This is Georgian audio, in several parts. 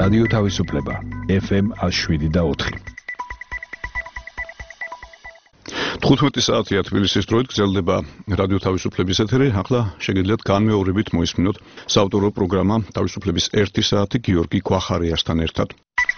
რადიო თავისუფლება FM 107.4. 15 საათია თბილისის დროით გრძელდება რადიო თავისუფლების ეთერი. ახლა შეგიძლიათ განმეორებით მოისმინოთ საავტორო პროგრამა თავისუფლების 1 საათი გიორგი ქვახარიასთან ერთად.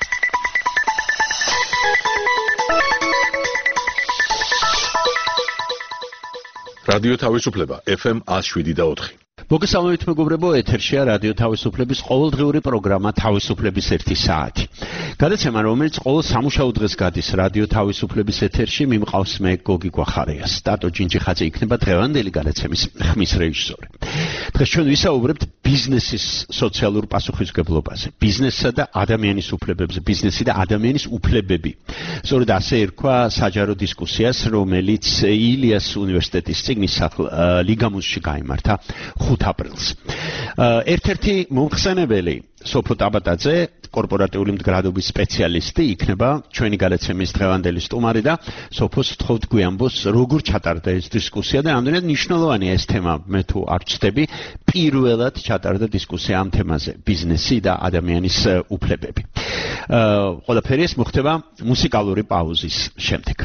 რადიო თავისუფლება FM 107.4. მოგესალმებით მეგობრებო, ეთერშია რადიო თავისუფლების ყოველდღიური პროგრამა თავისუფლების 1 საათი. გადაცემა, რომელიც ყოველ სამუშაო დღეს გადის რადიო თავისუფლების ეთერში, მიმყავს მე გოგი ქვახარიას. სტატო ჯინჯიხაძე იქნება დღევანდელი გადაცემის ხმის რეჟისორი. დღეს ჩვენ ვისაუბრებთ ბიზნესის სოციალურ პასუხისმგებლობაზე, ბიზნესსა და ადამიანის უფლებებზე, ბიზნესი და ადამიანის უფლებები. სწორედ ასე ერქვა საჯარო დისკუსიას, რომელიც ილიას უნივერსიტეტის წიგნის სახლ ლიგამუსში გაიმართა 5 აპრილს. ერთ-ერთი მომხსენებელი სოფო ტაბატაძე, კორპორატიული მდგრადობის სპეციალისტი, იქნება ჩვენი გადაცემის დღევანდელი სტუმარი და სოფოს ვთხოვთ გვიამბოს, როგორ ჩატარდა ეს დისკუსია და რამდენად მნიშვნელოვანია ეს თემა. მე თუ არ ვცდები, პირველად ჩატარდა დისკუსია ამ თემაზე, ბიზნესი და ადამიანის უფლებები. ყველაფერი ეს მოხდება მუსიკალური პაუზის შემდეგ.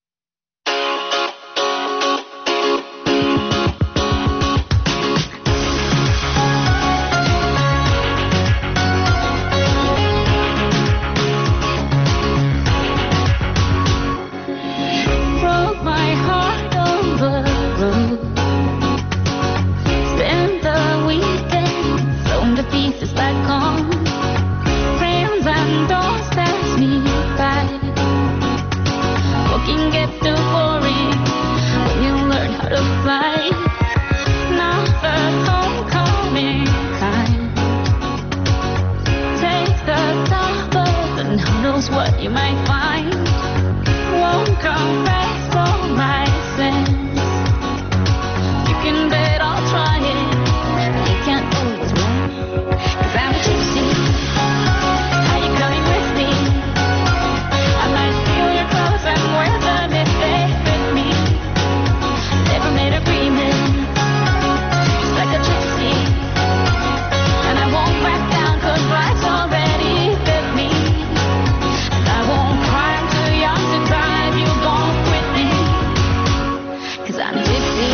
What you might find won't come back for my sins. You can bet I'll try it. You can't always win. 'Cause I'm a gypsy. Are you coming with me? I might steal your clothes and wear them if they fit me. Never made agreements, just like a gypsy. And I won't back down 'cause life's already fit me. I'm a gypsy.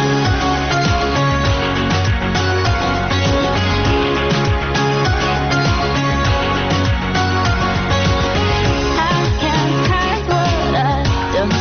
I can't hide what I've done.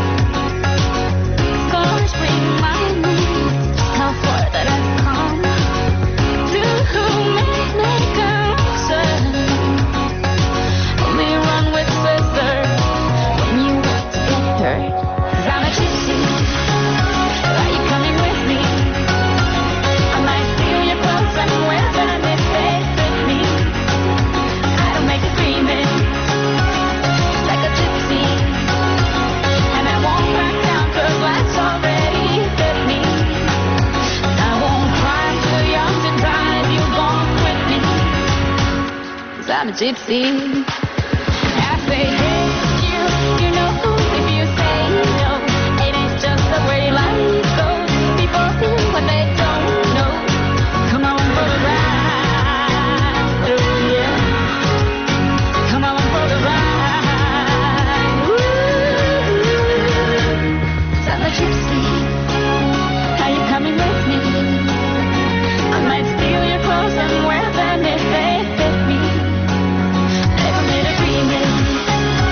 Scars remind me how far that I've come. Through many concerns. Only run with scissors when you want to get hurt. 'Cause I'm a gypsy. Are you coming with me? I might steal your clothes and wear them if they fit me. I don't make agreements, like a gypsy. And I won't back down 'cause life's already fit me. I won't cry, I'm too young to die if you won't quit me. 'Cause I'm a gypsy. I say hey, you know if you say no, it ain't just the way life goes. People feel what they don't know. Come on for the ride, oh yeah. Come on for the ride. Woo. I'm a gypsy. Are you coming with me? I might steal your clothes and wear them if they fit me. Never made agreements,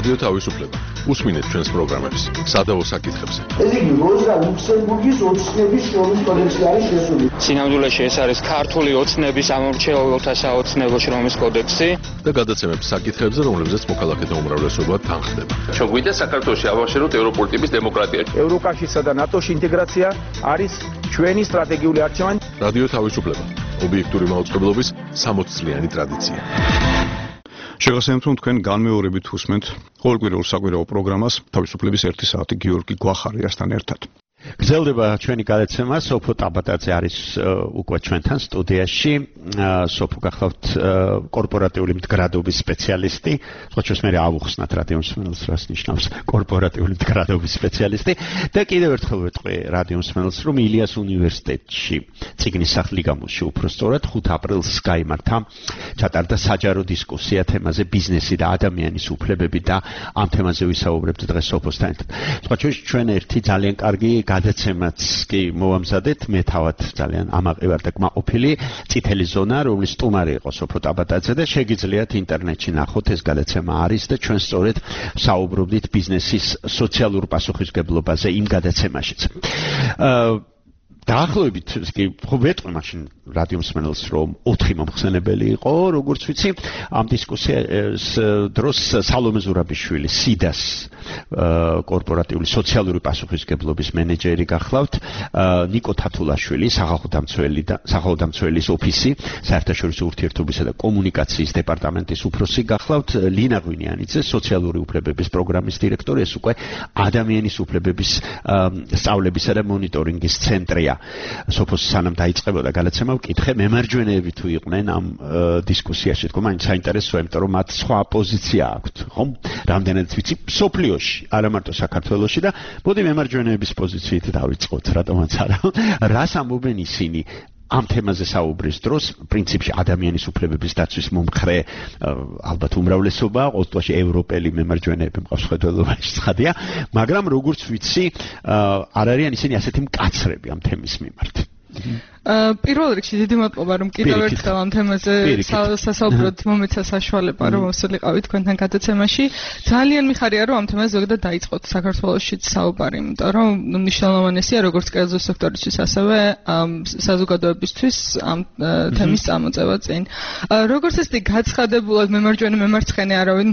რადიო თავისუფლება. უსმინეთ ჩვენს პროგრამებს სადავო საკითხებზე. ეს იგი როზა ლუქსემბურგის ოცნების შრომის კოდექსი არის შესული. სინამდვილეში ეს არის ქართული ოცნების ამორჩეულთა საოცნებო შრომის კოდექსი და გადაცემებს საკითხებზე, რომლებზეც მოქალაქეთა უმრავლესობა თანხდება. ჩვენ გვინდა საქართველოში ავაშენოთ ევროპული ტიპის დემოკრატია. ევროკავშირსა და ნატოში ინტეგრაცია არის ჩვენი სტრატეგიული არჩევანი. რადიო თავისუფლება. ობიექტური მაუწყებლობის 60 წლიანი ტრადიცია. შეგახსენებთ, რომ თქვენ განმეორებით უსმენთ ყოველკვირეულ საკვირაო პროგრამას თავისუფლების 1 საათი გიორგი გვახარიასთან ერთად. გრძელდება ჩვენი გადაცემა. სოფო ტაბატაძე არის უკვე ჩვენთან სტუდიაში. სოფო გახლავთ კორპორატიული მდგრადობის სპეციალისტი. სხვა ჩვენს მე ავუხსნათ რადიო მსმენელს რას ნიშნავს კორპორატიული მდგრადობის სპეციალისტი და კიდევ ერთხელ ვეთყვი რადიო მსმენელს, რომ ილიას უნივერსიტეტში წიგნის სახლი გამოსში უბრალოდ 5 აპრილს გაიმართა ჩატარდა საჯარო დისკუსია თემაზე ბიზნესი და ადამიანის უფლებები და ამ თემაზე ვისაუბრებთ დღეს სოფოსთან ერთად. სხვა ჩვენ ერთი ძალიან კარგი გადაცემაც კი მოვამზადეთ, მე თავად ძალიან ამაყი ვარ და კმაყოფილი. წითელი ზონა, რომლის სტუმარი იყო სოფო ტაბატაძე და შეგიძლიათ ინტერნეტში ნახოთ, ეს გადაცემა არის და ჩვენ სწორედ საუბრობდით ბიზნესის სოციალურ პასუხისმგებლობაზე იმ გადაცემაშიც. დაახლოებით კი ვეთყვი მაშინ რადიო მსმენელს, რომ 4 მომხსენებელი იყო, როგორც ვიცი, ამ დისკუსიას დროს სალომე ზურაბიშვილი, სიდას კორპორატიული სოციალური პასუხისმგებლობის მენეჯერი გახლავთ, ნიკო თათულაშვილი, სახელმწიფოს ოფისი, საერთაშორისო ურთიერთობისა და კომუნიკაციის დეპარტამენტის უფროსი გახლავთ, ლინა ღვინიანიძე, სოციალური უფლებების პროგრამის დირექტორი, ეს უკვე ადამიანის უფლებების სწავლებისა და მონიტორინგის ცენტრია. სოფოს სანამ დაიწყებოდა გადაცემა ვკითხე მემარჯვენეები თუ იყვნენ ამ დისკუსიაში, თქო, მაინც საინტერესოა, იმიტომ რომ მათ სხვა პოზიცია აქვთ, ხო? რამდენადაც ვიცი, სოფლიოში, არა მარტო საქართველოში და მოდი მემარჯვენეების პოზიციით დავიწყოთ, რატომაც არა. რას ამბობენ ისინი ამ თემაზე საუბრის დროს, პრინციპში ადამიანის უფლებების დაცვის მომხრე ალბათ უმრავლესობა, ყოველთვის ევროპელი მემარჯვენეები მყავს ხედველობაში ცხადია, მაგრამ როგორც ვიცი, არ არიან ისინი ასეთი მკაცრები ამ თემის მიმართ. პირველ რიგში დიდი მადლობა, რომ კიდევ ერთხელ ამ თემაზე სასაუბროდ მომეცა საშუალება, რომ მოსულიყავით თქვენთან გადაცემაში. ძალიან მიხარია, რომ ამ თემაზე ზოგადად დაიწყოთ საქართველოშიც საუბარი, იმიტომ რომ მნიშვნელოვანია როგორც კერძო სექტორისთვის, ასევე საზოგადოებისთვის ამ თემის წამოწევა წინ. როგორც ესეთი გაცხადებულად მემარჯვენე მემარცხენე არავინ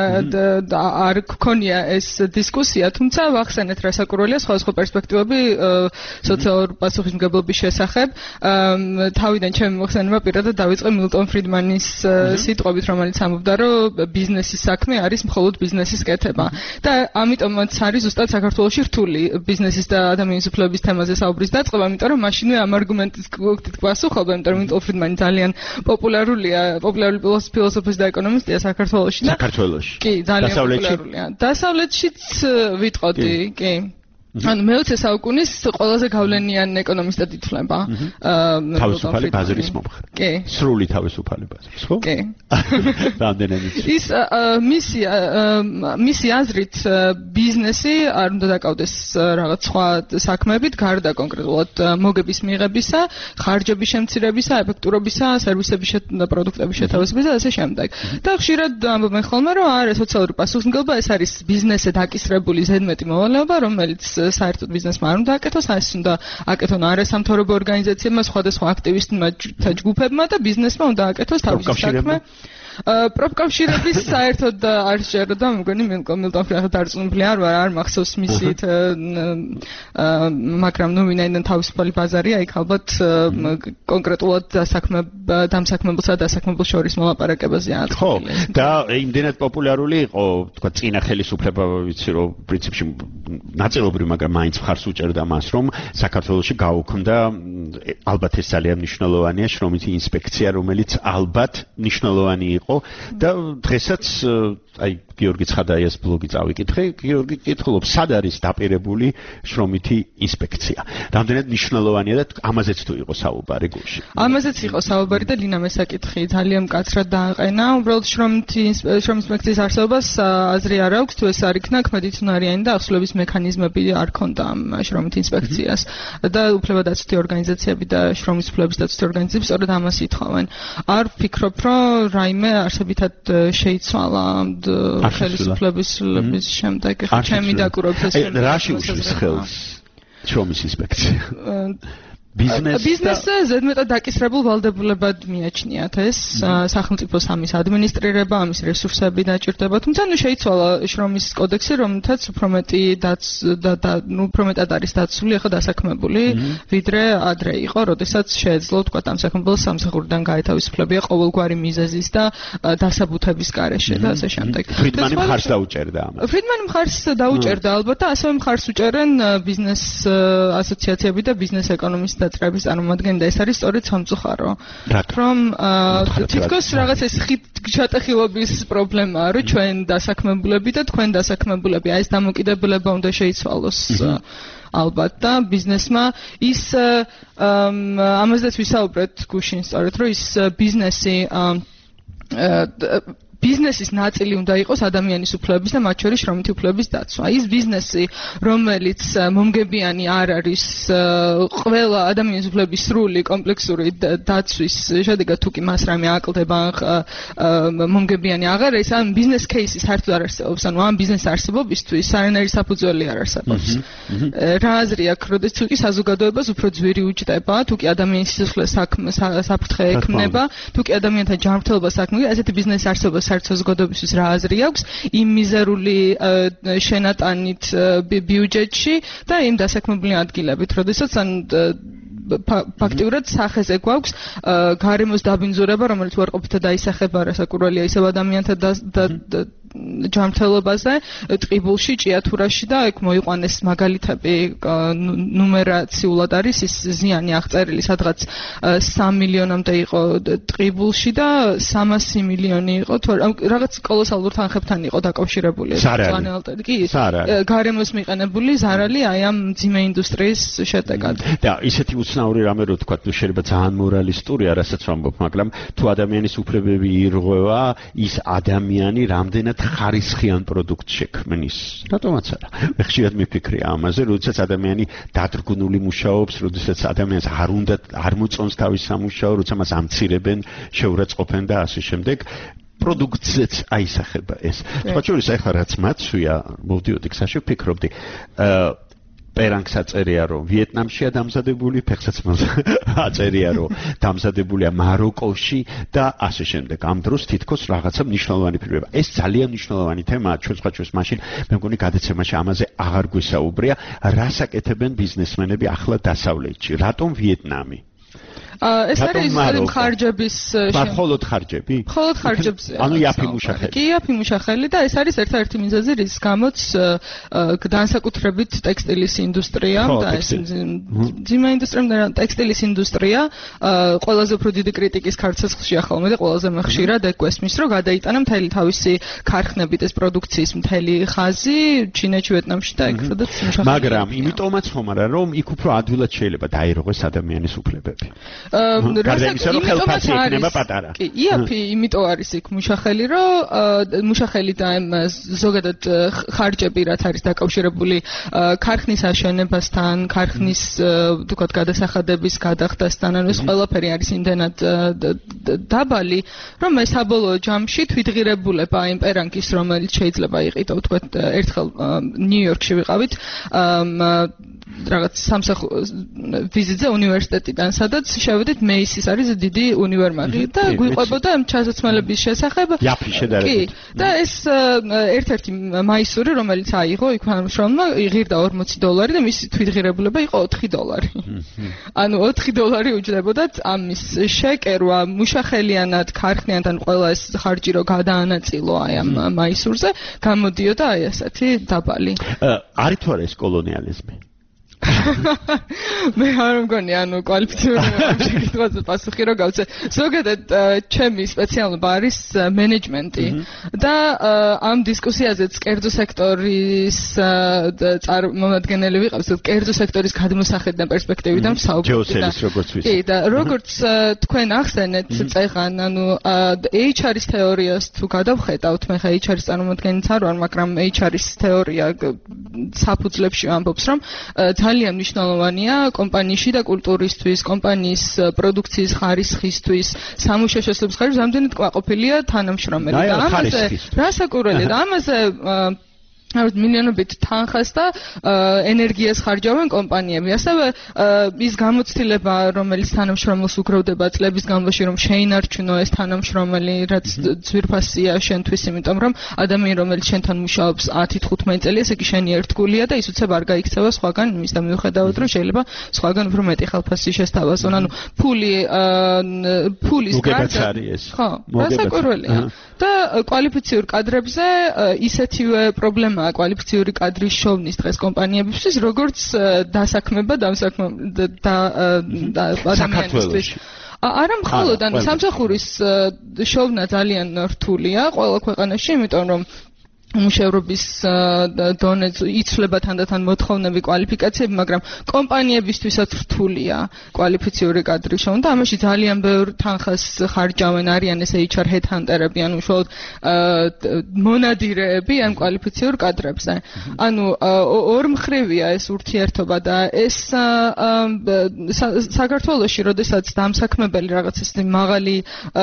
არ გქონია ეს დისკუსია, თუმცა ვახსენეთ რა საკურველია სხვადასხვა პერსპექტივები სოციალურ პასუხისმგებლობის შესახებ. თავიდან ჩემი მოხსენება პირადად დავიწყე მილტონ ფრიდმანის სიტყვებით, რომელიც ამბობდა, რომ ბიზნესის საქმე არის მხოლოდ ბიზნესის კეთება. და ამიტომაც არის ზუსტად საქართველოში რთული ბიზნესის და ადამიანის უფლებების თემაზე საუბრის დაწყება, იმიტომ რომ მაშინვე ამ არგუმენტით გვასუხობა, იმიტომ რომ მილტონ ფრიდმანი ძალიან პოპულარული ფილოსოფოსი და ეკონომისტია საქართველოში და საქართველოში. კი, ძალიან პოპულარულია. დასავლეთშიც ვიტყოდი, კი. ანუ მე-20 საუკუნის ყველაზე გავლენიან ეკონომისტად ითვლება. თავისუფალი ბაზრის მომხრე. კი. სრული თავისუფალი ბაზრის, ხო? კი. რამდენადაც. ის მისი აზრით ბიზნესი არ უნდა დაკავდეს რაღაც სხვა საქმეებით, გარდა კონკრეტულად მოგების მიღებისა, ხარჯების შემცირებისა, ეფექტურობისა, სერვისების პროდუქტების შეთავაზებისა და ასე შემდეგ. და ხშირად ამბობენ ხოლმე, რომ არა სოციალური პასუხისმგებლობა, ეს არის ბიზნესზე დაკისრებული ზედმეტი მოვალეობა, რომელიც საერთოდ ბიზნესმა არ უნდა აკეთოს, ეს უნდა აკეთონ არასამთავრობო ორგანიზაციებმა, სხვადასხვა აქტივისტებმა და ჯგუფებმა და ბიზნესმა უნდა აკეთოს თავისი საქმე. პროფკავშირების საერთოდ არ შეეროდა, მგონი მილტონ ფრიდმანი დარწმუნებული არ მახსოვს მისით, მაგრამ ნუ ვინაიდან თავისუფალი ბაზარია, იქ ალბათ კონკრეტულად დამსაქმებელსა და დასაქმებელ შორის მოლაპარაკებაზეა. ხო, და იმდენად პოპულარული იყო, თქვა, წინა ხელისუფლება, ვიცი რომ პრინციპში ნაწილობრივ, მაგრამ მაინც მხარს უჭერდა მას, რომ საქართველოში გაუქმდა, ალბათ ეს ძალიან მნიშვნელოვანია, შრომითი ინსპექცია, რომელიც ალბათ მნიშვნელოვანი იყო და დღესაც აი გიორგი ცხადაიას ბლოგი წავიკითხე, გიორგი კითხულობს, სად არის დაპირებული შრომითი ინსპექცია. რამდენად მნიშვნელოვანია და ამაზეც თუ იყო საუბარი გულში. ამაზეც იყო საუბარი და ლინა მესაკითხი ძალიან მკაცრად დააყენა. უბრალოდ შრომითი ინსპექციის არსებობას აზრი არ აქვს, თუ ეს არ იქნა ქმედით უნარიანი და ახსოვების მექანიზმები არ ქონდა ამ შრომითი ინსპექციას და უფლებადაცვითი ორგანიზაციები და შრომის უფლებების დაცვითი ორგანიზაციები სწორედ ამას ითხოვენ. არ ვფიქრობ, რომ რაიმე არსებითად შეიცვალა ხელისუფლების შემდეგ ხა ჩემი დაკურვების რაში უშლის ხელს შრომის ინსპექცია ბიზნესზე ზედმეტად დაკისრებულ ვალდებულებად მიაჩნიათ ეს სახელმწიფოს ამის ადმინისტრირება, ამის რესურსები დაჭირდება, თუმცა შეიცვალა შრომის კოდექსი, რომელთაც უფრო მეტად არის დაცული ახლა დასაქმებული, ვიდრე ადრე იყო, როდესაც შეეძლო თქვა ამ საქმებელს სამსახურიდან გაეთავისუფლებია ყოველგვარი მიზეზის და დასაბუთების გარეშე და ასე შემდეგ. ფრიდმანი მხარს დაუჭერდა ამას. ფრიდმანი მხარს დაუჭერდა ალბათ და ასევე მხარს უჭერენ ბიზნეს ასოციაციები და ბიზნეს ეკონომისტები დაწყების წარმომადგენელი და ეს არის სწორედ სამწუხარო. რომ თითქოს რაღაც ეს ხით-ჩატეხილობის პრობლემაა, რომ ჩვენ დასაქმებულები და თქვენ დასაქმებულები, აი ეს დამოკიდებულება უნდა შეიცვალოს. ალბათ და ბიზნესმა ის ამაზეც ვისაუბრეთ გუშინ სწორედ რომ ის ბიზნესი ბიზნესის ნაწილი უნდა იყოს ადამიანის უფლებების და მათ შორის შრომითი უფლებების დაცვა. ის ბიზნესი, რომელიც მომგებიანი არ არის ყველა ადამიანის უფლების სრული კომპლექსური დაცვის შედეგად თუ კი მას რამე აკლდება მომგებიანი აღარ არის, ან ბიზნეს კეისი საერთოდ არ არსებობს, ანუ ამ ბიზნეს არსებობისთვის არანაირი საფუძველი არ არსებობს. რა აზრი აქვს, როდესაც თუ კი საზოგადოებას უფრო ძვირი უჯდება, თუ კი ადამიანის სისხლე საფრთხე ექმნება, თუ კი ადამიანთა ჯანმრთელობა საქმეა, ასეთი ბიზნესი არსებობს საზოგადოებისთვის რა აზრი აქვს იმ მიზერული შენატანით ბიუჯეტში და იმ დასაქმებული ადგილებით, როდესაც ფაქტიურად სახეზე გვაქვს გარემოს დაბინძურება, რომელიც უარყოფითად დაისახება რასაკურველია ისევ ადამიანთა ჯანმრთელობაზე, ტყიბულში, ჭიათურაში და ეგ მოიყვანეს მაგალითები ნუმერაციულად არის ის ზიანი აღწერილი, სადღაც 3 მილიონამდე იყო ტყიბულში და 300 მილიონი იყო თუ რაღაც კოლოსალურ თანხებთან იყო დაკავშირებული ეს პლანეტა. კი, გარემოს მიყენებული ზარალი აი ამ მძიმე ინდუსტრიის შედეგად. და ისეთი უცნაური რამე რო თქვა, შეიძლება ძალიან მორალისტურია, რასაც ვამბობ, მაგრამ თუ ადამიანის უფლებები ირღვევა, ის ადამიანი რამდენად ხარისხიან პროდუქტს შექმნის. რატომაც არა. მე ხშირად მიფიქრია ამაზე, როდესაც ადამიანი დადგუნული მუშაობს, როდესაც ადამიანს არ მოწონს თავის სამუშაო, როცა მას ამცირებენ, შეურაცხყოფენ და ასე შემდეგ. პროდუქტზეც აისახება ეს. სხვა შორის ახლა რაც მაცვია, მოვდიოდი გზაში, ვფიქრობდი პერანგს აწერია რომ ვიეტნამშია დამზადებული, ფეხსაც აწერია რომ დამზადებულია მაროკოში და ასე შემდეგ. ამ დროს თითქოს რაღაცა მნიშვნელოვანი ფიქრება. ეს ძალიან მნიშვნელოვანი თემაა ჩვენ სხვაჩვენს მაშინ მე მგონი გადაცემაში ამაზე აღარ გვესაუბრია, რას აკეთებენ ბიზნესმენები ახლა დასავლეთში. რატომ ვიეტნამი? ეს არის ხარჯების მხოლოდ ხარჯები? მხოლოდ ხარჯებზე. ანუ იაფი მუშახელი. კი, იაფი მუშახელი და ეს არის ერთ-ერთი მიზეზი, რის გამოც განსაკუთრებით ტექსტილის ინდუსტრია და ეს ძიმა ინდუსტრია და ტექსტილის ინდუსტრია ყველაზე უფრო დიდი კრიტიკის ქარცეცხლში ახალმე და ყველაზე ხშირად ეგვესმის, რომ გადაიტანა მთელი თავისი ქარხნებით ეს პროდუქციის მთელი ხაზი ჩინეთში, ვიეტნამში და ეგ სადაც მუშახელი. მაგრამ იმიტომაც ხომ არა, რომ იქ უფრო ადვილად შეიძლება დაირღვეს ადამიანის უფლებები. იმიტომაც არის პატარა. კი, იაფი, იმიტომ არის იქ მუშახელი, რომ მუშახელი და ზოგადად ხარჯები რაც არის დაკავშირებული ქარხნის აშენებასთან, ქარხნის თქვათ გადასახადების გადახდასთან, ანუ ეს ყველაფერი არის იმდენად დაბალი, რომ ეს საბოლოო ჯამში თვითღირებულება იმ პერანგის, რომელიც შეიძლება იყიდო, თქვათ ერთხელ ნიუ-იორკში ვიყავით, რაღაც ვიზიტზე უნივერსიტეტიდან, სადაც შევედით მეისის არის დიდი უნივერმაღი და გვიყვებოდა ჩასაცმელების შესახებ. იაფი შედარებით. კი, და ეს ერთ-ერთი მაისური, რომელიც აიღო იქ მშრომლმა, იღირდა $40 და მისი თვითღირებულება იყო $4. ანუ $4 უჯდებოდათ ამის შეკერვა მუშახელიანად, ქარხნიანთან ყველა ეს ხარჯი რო გადაანაწილო აი ამ მაისურზე, გამოდიოდა აი ასეთი დაბალი. არის თუ არა ეს კოლონიალიზმი? მე არ მგონი, ანუ კვალიფიციური შეკითხვაზე პასუხი რო გავცე. ზოგადად ჩემი სპეციალობა არის მენეჯმენტი და ამ დისკუსიაზეც კერძო სექტორის წარმომადგენელი ვიყავს, კერძო სექტორის გადმოსახედიდან პერსპექტივიდან ვსაუბრობ. კი, და როგორც თქვენ ახსენეთ წეღან, ანუ HR-ის თეორიას თუ გადავხედავთ, მე ხა HR-ის წარმომადგენლიც არ ვარ, მაგრამ HR-ის თეორია საფუძვლებში ამბობს, რომ ძალიან მნიშვნელოვანია კომპანიაში და კულტურისთვის, კომპანიის პროდუქციის ხარისხისთვის, სამუშაო შესაძლებლობის ხარისხის რამდენად კმაყოფილია თანამშრომელი და ამაზე რასაკურველია და ამაზე მილიონობით თანხას და ენერგიას ხარჯავენ კომპანიები. ასევე ის გამოცდილება, რომელიც თანამშრომელს უგროვდება წლების განმავლობაში, რომ შეინარჩუნო ეს თანამშრომელი, რაც ძვირფასია შენთვის, იმიტომ რომ ადამიანი, რომელიც შენთან მუშაობს 10-15 წელი, ესე იგი შენი ერთგულია და ის უცებ არ გაიქცევა სხვაგან, იმის და მიუხედავად, რომ შეიძლება სხვაგან უფრო მეტი ხელფასი შესთავაზონ. ანუ ფულის გარდა ხო, რასაკურველია. და კვალიფიციურ კადრებზე ისეთივე პრობლემაა კვალიფიციური კადრის შოვნის დღეს კომპანიებისთვის, როგორც დასაქმება და ადამიანისთვის. არა მხოლოდ, ანუ სამსახურის შოვნა ძალიან რთულია ყველა ქვეყანაში, იმიტომ რომ მუშავრობის დონე იცვლება თანდათან მოთხოვნები კვალიფიკაციები, მაგრამ კომპანიებისთვისაც რთულია კვალიფიციური კადრის შოვნა და ამაში ძალიან ბევრ თანხას ხარჯავენ, არიან ეს HR headhunter-ები, ანუ უშუალოდ მონადირეები ამ კვალიფიციურ კადრებზე. ანუ ორმხრივია ეს ურთიერთობა და ეს საქართველოში, როდესაც დამსაქმებელი რაღაც ისეთი მაღალი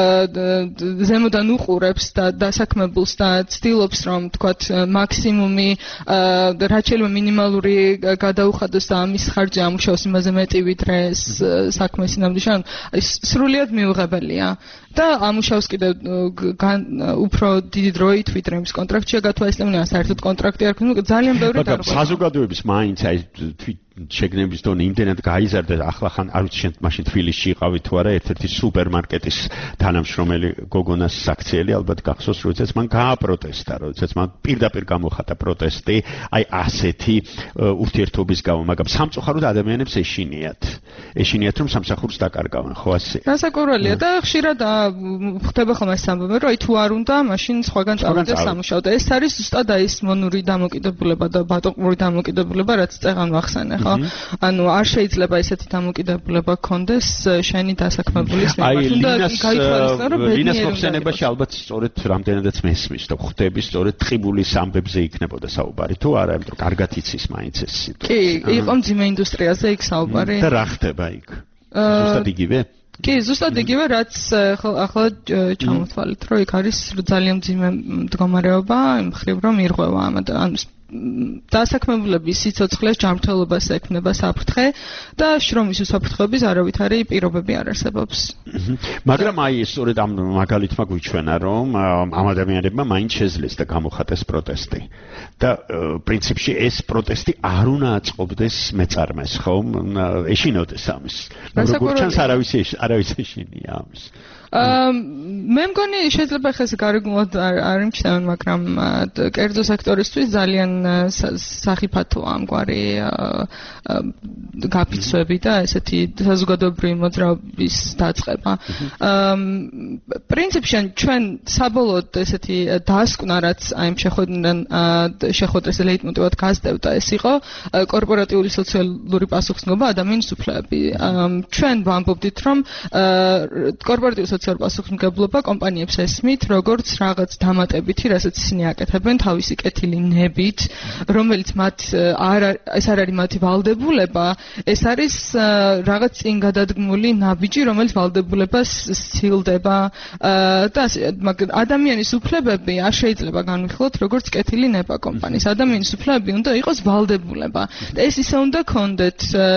ზემოდან უყურებს და დასაქმებულს და ცდილობს რომ თქვათ მაქსიმუმი რაც შეიძლება მინიმალური გადაუხადოს და ამის ხარჯი ამუშავოს იმაზე მეტი ვიდრე საქმე სინამდვილეში, ანუ სრულიად მიუღებელია და ამუშავს კიდევ უფრო დიდი დროით ვიდრე იმის კონტრაქტშია გათვალისწინებული, საერთოდ კონტრაქტი არ ქონდა, ძალიან ბევრი დარღვევა. საზოგადოების მაინც აი შეგნების დონე იმდენად გაიზარდა, ახლა ხან არ ვიცი შენ მაშინ თბილისში იყავი თუ არა, ერთ-ერთი სუპერმარკეტის თანამშრომელი გოგონას საქციელი ალბათ გახსოვს, როდესაც მან გააპროტესტა, როდესაც მან პირდაპირ გამოხატა პროტესტი, აი ასეთი ურთიერთობის გამო, მაგრამ სამწუხაროდ ადამიანებს ეშინიათ რომ სამსახურს დაკარგავენ, ხო ასე? რასაკურველია და ხშირად ხდება ხოლმე ეს ამბავი, რომ აი თუ არ უნდა, მაშინ სხვაგან წავიდეს სამუშაო და ეს არის ზუსტად აი ეს მონური დამოკიდებულება და ბატონყმური დამოკიდებულება, რაც წეღან ვახსენე, ხო? ანუ არ შეიძლება ესეთი დამოკიდებულება გქონდეს შენი დასაქმებულის მიმართ. უნდა გაითვალისწინო, რომ ლინას მოხსენებაში ალბათ სწორედ რამდენადაც მესმის და ხვდები სწორედ ტყიბულის ამბებზე იქნებოდა საუბარი თუ არა, იმიტომ რომ კარგად იცის მაინც ეს სიტუაცია. კი, იყო მძიმე ინდუსტრიაზე იქ საუბარი. და რა ხდება იქ? ზუსტად იგივე? კი, ზუსტად იგივე, რაც ახლა ჩამოთვალეთ, რომ იქ არის ძალიან მძიმე მდგომარეობა, იმ მხრივ რომ ირღვევა ანუ დასაქმებულების სიცოცხლეს ჯანმრთელობას ექმნება საფრთხე და შრომის უსაფრთხოების არავითარი პირობები არ არსებობს. მაგრამ აი სწორედ ამ მაგალითმა გვიჩვენა, რომ ამ ადამიანებმა მაინც შეძლეს და გამოხატეს პროტესტი. და პრინციპში ეს პროტესტი არ უნდა აწყობდეს მეწარმეს, ხო? ეშინოდეს ამის. როგორც ჩანს არავის ეშინია ამის. მე მგონი შეიძლება ხეს გარეგნულად არ იმჩნევენ, მაგრამ კერძო სექტორისთვის ძალიან სახიფათოა ამგვარი გაფიცვები და ესეთი საზოგადოებრივი მოძრაობის დაწყება. პრინციპში ჩვენ საბოლოოდ ესეთი დასკვნა, რაც აი ამ შეხვედრას ლეიტმოტივად გასდევდა, ეს იყო კორპორატიული სოციალური პასუხისმგებლობა ადამიანის უფლებები. ჩვენ ვამბობდით, რომ კორპორატიული სოციალური პასუხისმგებლობა კომპანიებს ესმით, როგორც რაღაც დამატებითი, რასაც ისინი აკეთებენ თავისი კეთილი ნებით, რომელიც ეს არ არის მათი ვალდებულება, ეს არის რაღაც წინ გადადგმული ნაბიჯი, რომელიც ვალდებულებას სცილდება და მაგრამ ადამიანის უფლებები არ შეიძლება განვიხილოთ როგორც კეთილი ნება კომპანიის. ადამიანის უფლებები უნდა იყოს ვალდებულება და ეს ისე უნდა ქონდეთ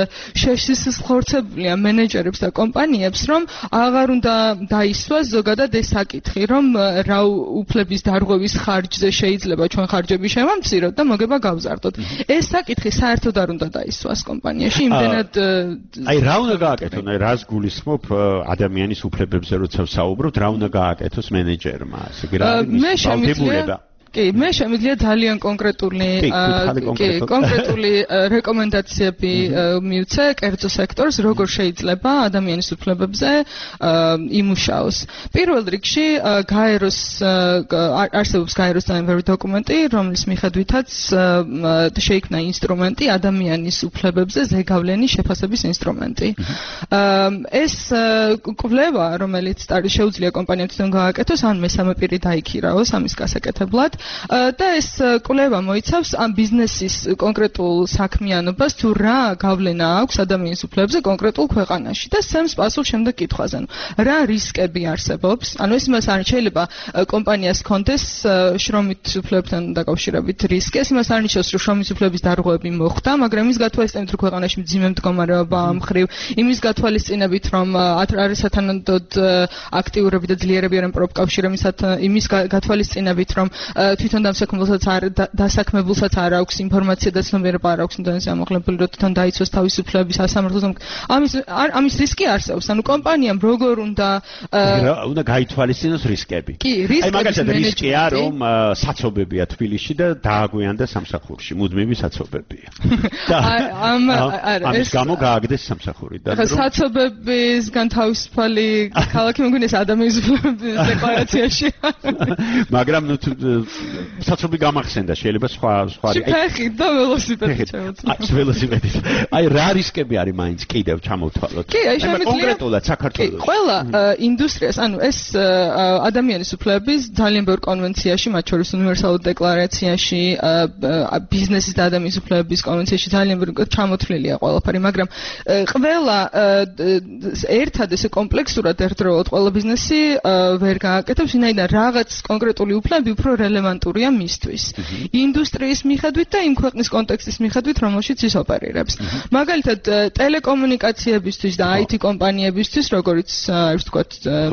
შესაძლებლია მენეჯერებს და კომპანიებს, რომ აღარ უნდა დაისვას ზოგადად ეს საკითხი, რომ რა უფლების დარღვევის ხარჯზე შეიძლება ჩვენ ხარჯები შევამციროთ და მოგება გავზარდოთ. ეს საკითხი საერთოდ არ უნდა დაისვას კომპანიაში, იმდენად აი რა უნდა გააკეთონ, აი რას გულისხმობ ადამიანის უფლებებზე როცა ვსაუბრობთ, რა უნდა გააკეთოს მენეჯერმა, ასე იგი რა არის ვალდებულება? კი, მე შემიძლია ძალიან კონკრეტული რეკომენდაციები მივცე კერძო სექტორს, როგორ შეიძლება ადამიანის უფლებებზე იმუშაოს. პირველ რიგში არსებობს გაეროს ძალიან ბევრი დოკუმენტი, რომლის მიხედვითაც შეიქმნა ინსტრუმენტი ადამიანის უფლებებზე ზეგავლენის შეფასების ინსტრუმენტი. ეს კვლევა, რომელიც შეუძლია კომპანიებთან გააკეთოს, ან მესამე პირი დაიქირაოს ამის გასაკეთებლად, და ეს კვლევა მოიცავს ამ ბიზნესის კონკრეტულ საქმიანობას თუ რა გავლენა აქვს ადამიანის უფლებებზე კონკრეტულ ქვეყანაში და სემს პასუხს შემდეგ კითხვაზე. რა რისკები არსებობს? ანუ ეს იმას არ შეიძლება კომპანიას კონდეს შრომით უფლებთან დაკავშირებით რისკი. ეს იმას არ ნიშნავს, რომ შრომის უფლების დარღვევები მოხდა, მაგრამ ის გათვალისწინებით, რომ ქვეყანაში მძიმე მდგომარეობა ამხრივ, იმის გათვალისწინებით, რომ არის სათანადოდ აქტიურები და ძლიერები არიან პროფკავშირი, იმის გათვალისწინებით, რომ თვითონ დასაქმებულსაც არ აქვს ინფორმაცია და ცნობიერება არ აქვს ინტერნეტზე ამოღებული, რომ თვითონ დაიცვას თავისუფლების სასამართლოს. ამის რისკი არსებობს. ანუ კომპანიამ როგორ უნდა გაითვალისწინოს რისკები. აი მაგალითად რისკია, რომ საცობებია თბილისში და დააგვიანდა სამსახურში, მუდმივი საცობებია. ამის გამო გააგდეს სამსახური და საცობებისგან თავისუფალი ქალაქი მგონი ეს ადამიანის უფლებების დეკლარაციაში. მაგრამ საცობი გამახსენდა, შეიძლება სხვა ფეხი და ველოსიპედი შეუძლია. ველოსიპედით. აი რა რისკები არის მაინც კიდევ ჩამოვთვალოთ. კონკრეტულად საქართველოში. ყველა ინდუსტრიას, ანუ ეს ადამიანის უფლების ძალიან ბევრ კონვენციაში, მათ შორის უნივერსალურ დეკლარაციაში, ბიზნესის და ადამიანის უფლების კონვენციაში ძალიან ბევრი ჩამოთვლილია ყველაფერი, მაგრამ ყველა ერთად ესე კომპლექსურად ერთდროულად ყველა ბიზნესი ვერ გააკეთებს, ვინაიდან რაღაც კონკრეტული უფლები უფრო რელევანტურია მისთვის. ინდუსტრიის მიხედვით და იმ ქვეყნის კონტექსტის მიხედვით, რომელშიც ის ოპერირებს. მაგალითად, ტელეკომუნიკაციებისთვის და IT კომპანიებისთვის, როგორც ის თქვათ,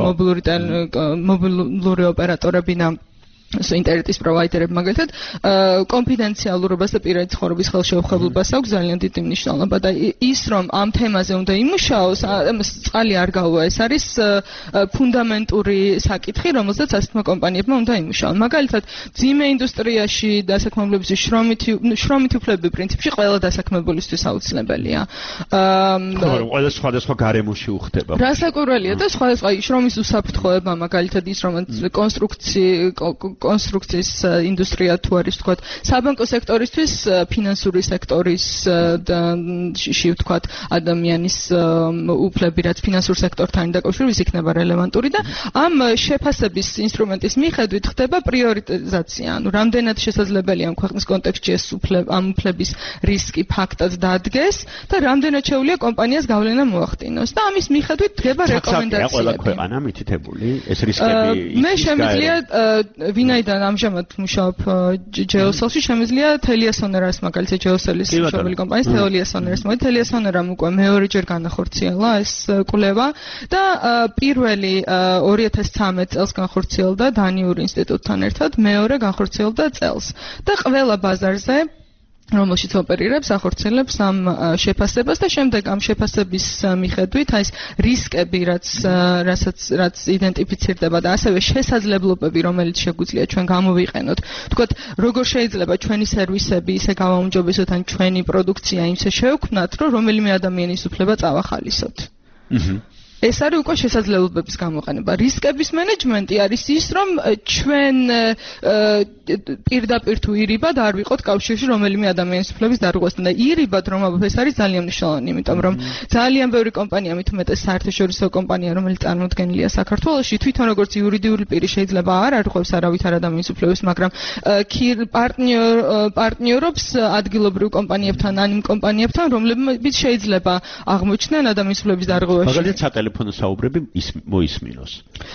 მობილური ოპერატორები და ინტერნეტის პროვაიდერები მაგალითად კონფიდენციალურობას და პირადი ცხოვრების ხელშეუხებლობას აქვს ძალიან დიდი მნიშვნელობა და ის რომ ამ თემაზე უნდა იმუშაოს, წყალი არ გაუვა, ეს არის ფუნდამენტური საკითხი, რომელზეც ასეთმა კომპანიებმა უნდა იმუშაონ. მაგალითად, ძიმე ინდუსტრიაში დასაქმებულების შრომითი უფლებები პრინციპში ყველა დასაქმებულისთვის აუცილებელია. ყველა სხვადასხვა გარემოში უხდება. რასაკვირველია და სხვადასხვა შრომის უსაფრთხოება, მაგალითად ის რომ კონსტრუქციის ინდუსტრია თუ არის თქვათ საბანკო სექტორისთვის ფინანსური სექტორისში თქვათ ადამიანის უფლები რაც ფინანსურ სექტორთან დაკავშირებით ის იქნება რელევანტური და ამ შეფასების ინსტრუმენტის მიხედვით ხდება პრიორიტიზაცია. ანუ რამდენად შესაძლებელია ამ ქვეყნის კონტექსტში ეს ამ უფლების რისკი ფაქტად დადგეს და რამდენად შეუძლია კომპანიას გავლენა მოახდინოს და ამის მიხედვით დგება რეკომენდაციები. ყველა ქვეყანა მითითებული ეს რისკები მე შემიძლია ვინაიდან ამჟამად მუშაობ ჯეოსელში შემიძლია თელიასონერას მაგალითად ჯეოსელის მშობელი კომპანიის თელიასონერას მოდი თელიასონერამ უკვე მეორეჯერ განახორციელა ეს კვლევა და პირველი 2013 წელს განხორციელდა დანიური ინსტიტუტთან ერთად მეორე განხორციელდა წელს და ყველა ბაზარზე რომელშიც ოპერირებს ახორციელებს ამ შეფასებას და შემდეგ ამ შეფასების მიხედვით აი ეს რისკები რაც იდენტიფიცირდება და ასევე შესაძლებლობები რომელიც შეგვიძლია ჩვენ გამოვიყენოთ თქვათ როგორ შეიძლება ჩვენი სერვისები ისე გავაუმჯობესოთ ან ჩვენი პროდუქცია იმსე შევქმნათ რომ რომელიმე ადამიანის უფლება წავახალისოთ ეს არის უკვე შესაძლებლობების გამოყენება. რისკების მენეჯმენტი არის ის, რომ ჩვენ პირდაპირ თუ ირიბად არ ვიყოთ კავშირში რომელიმე ადამიანის უფლების დარღვევასთან და ირიბად რომ ეს არის ძალიან მნიშვნელოვანი, იმიტომ რომ ძალიან ბევრი კომპანია, მით უმეტეს საერთაშორისო კომპანია, რომელიც წარმოდგენილია საქართველოში, თვითონ როგორც იურიდიული პირი შეიძლება არ არღვევს არავითარ ადამიანის უფლებას, მაგრამ პარტნიორობს ადგილობრივ კომპანიებთან ან იმ კომპანიებთან, რომლებიც შეიძლება აღმოჩნდნენ ადამიანის უფლების დარღვევაში. ტელეფონო საუბრები მოისმინოს.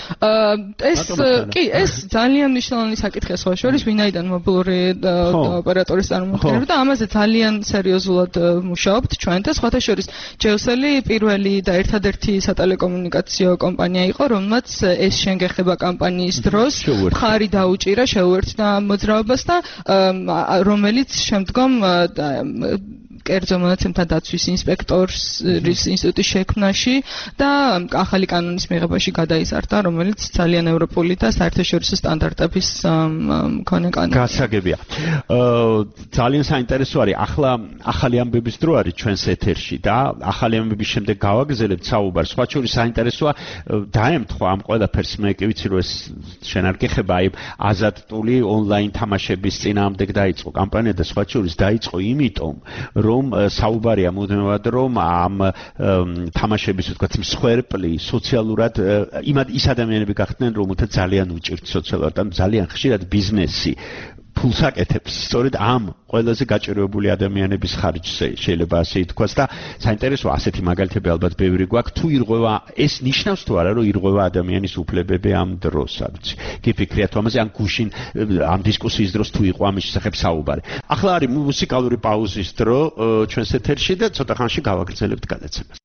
ეს ძალიან მნიშვნელოვანი საკითხია სხვა შორის, ვინაიდან მობილური ოპერატორის წარმოქმნება და ამაზე ძალიან სერიოზულად მუშაობთ ჩვენ და სხვა შორის ჯეოსელი პირველი და ერთადერთი სატელეკომუნიკაციო კომპანია იყო, რომელმაც ეს შენგეხება კამპანიის დროს მხარი დაუჭირა შეუერთდა მოძრაობას და რომელიც შემდგომ კერძო მონაცემთა დაცვის ინსპექტორის ინსტიტუტის შექმნაში და ახალი კანონის მიღებაში გადაიზარდა, რომელიც ძალიან ევროპული და საერთაშორისო სტანდარტების მქონე კანონია. გასაგებია. ძალიან საინტერესო არის. ახლა ახალი ამბების დრო არის ჩვენს ეთერში და ახალი ამბების შემდეგ გავაგზავნებთ საუბარს. სხვა შორის საინტერესოა დაემთხვა ამ ყველაფერს მე კი ვიცი რომ ეს შენ არ გეხება აი აზატტული ონლაინ თამაშების წინააღმდეგ დაიწყო კამპანია და სხვა შორის დაიწყო იმიტომ რომ რომ საუბარია მუდმივად რომ ამ თამაშების ვთქვათ მსხვერპლი სოციალურად ის ადამიანები გახდნენ რომელთა ძალიან უჭირთ სოციალურად ან ძალიან ხშირად ბიზნესი ფულს აკეთებს სწორედ ამ ყველაზე გაჭირვებული ადამიანების ხარჯზე შეიძლება ასე ითქვას და საინტერესოა ასეთი მაგალითები ალბათ ბევრი გვაქვს თუ ირღვევა ეს ნიშნავს თუ არა რომ ირღვევა ადამიანის უფლებები ამ დროს არ ვიცი გიფიქრიათ ამაზე ან გუშინ ამ დისკუსიის დროს თუ იყო ამის შესახებ საუბარი ახლა არის მუსიკალური პაუზის დრო ჩვენს ეთერში და ცოტა ხანში გავაგრძელებთ გადაცემას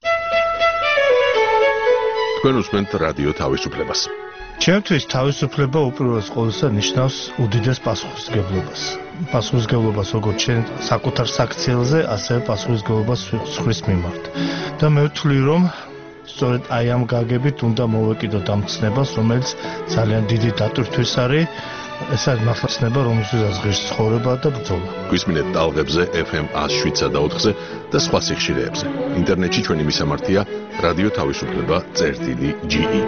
თქვენ უსმენთ რადიო თავისუფლებას ჩემთვის თავისუფლება უპირველეს ყოვლისა ნიშნავს უდიდეს პასუხისმგებლობას. პასუხისმგებლობას როგორც ჩვენ საკუთარ საქციელზე, ასევე პასუხისმგებლობას სხვის მიმართ. და მე ვთვლი რომ სწორედ აი ამ გაგებით უნდა მოვეკიდოთ ამ ცნებას, რომელიც ძალიან დიდი დატვირთვის არის. ეს არის მართლაცნება, რომელსაც ღირს ცხოვრება და ბრძოლა. გვისმინეთ ტალღებზე FM 107.4-ზე და სხვა სიხშირეებზე. ინტერნეტში ჩვენი მისამართია რადიო თავისუფლება.ge.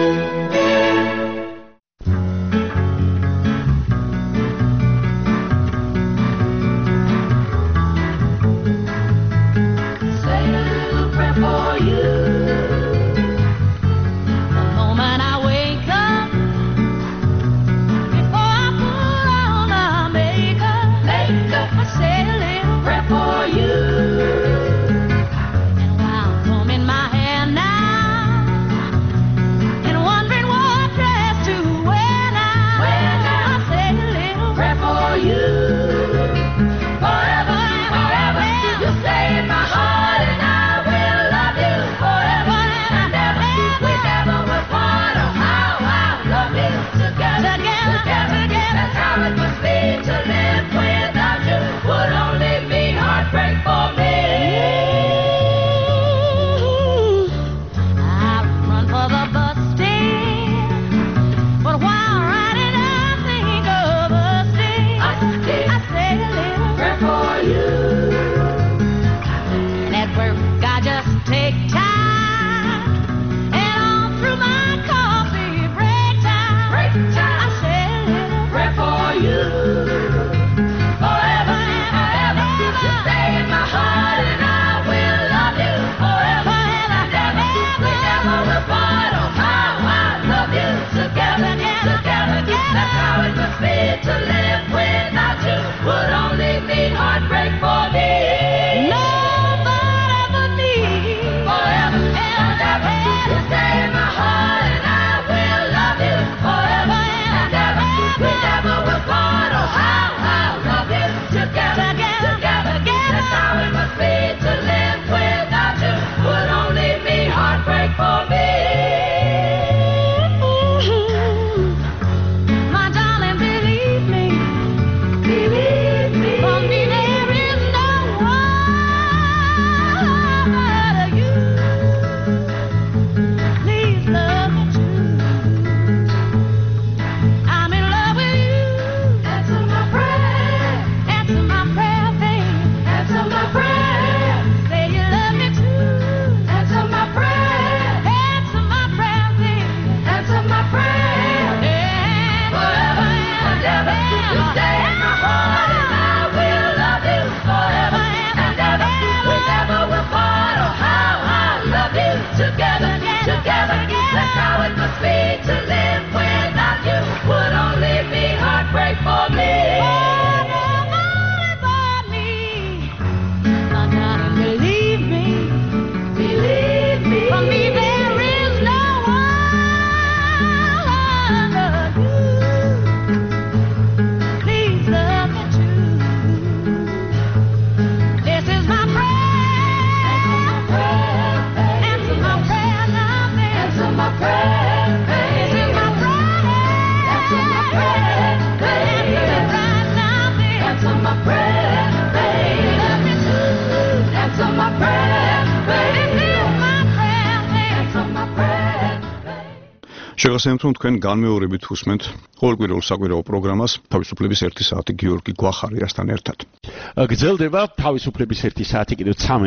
შეგახსენებთ რომ თქვენ განმეორებით უსმენთ ყოველკვირეულ საკვირაო პროგრამას თავისუფლების 1 საათი გიორგი გვახარიასთან ერთად. გრძელდება თავისუფლების 1 საათი კიდევ 13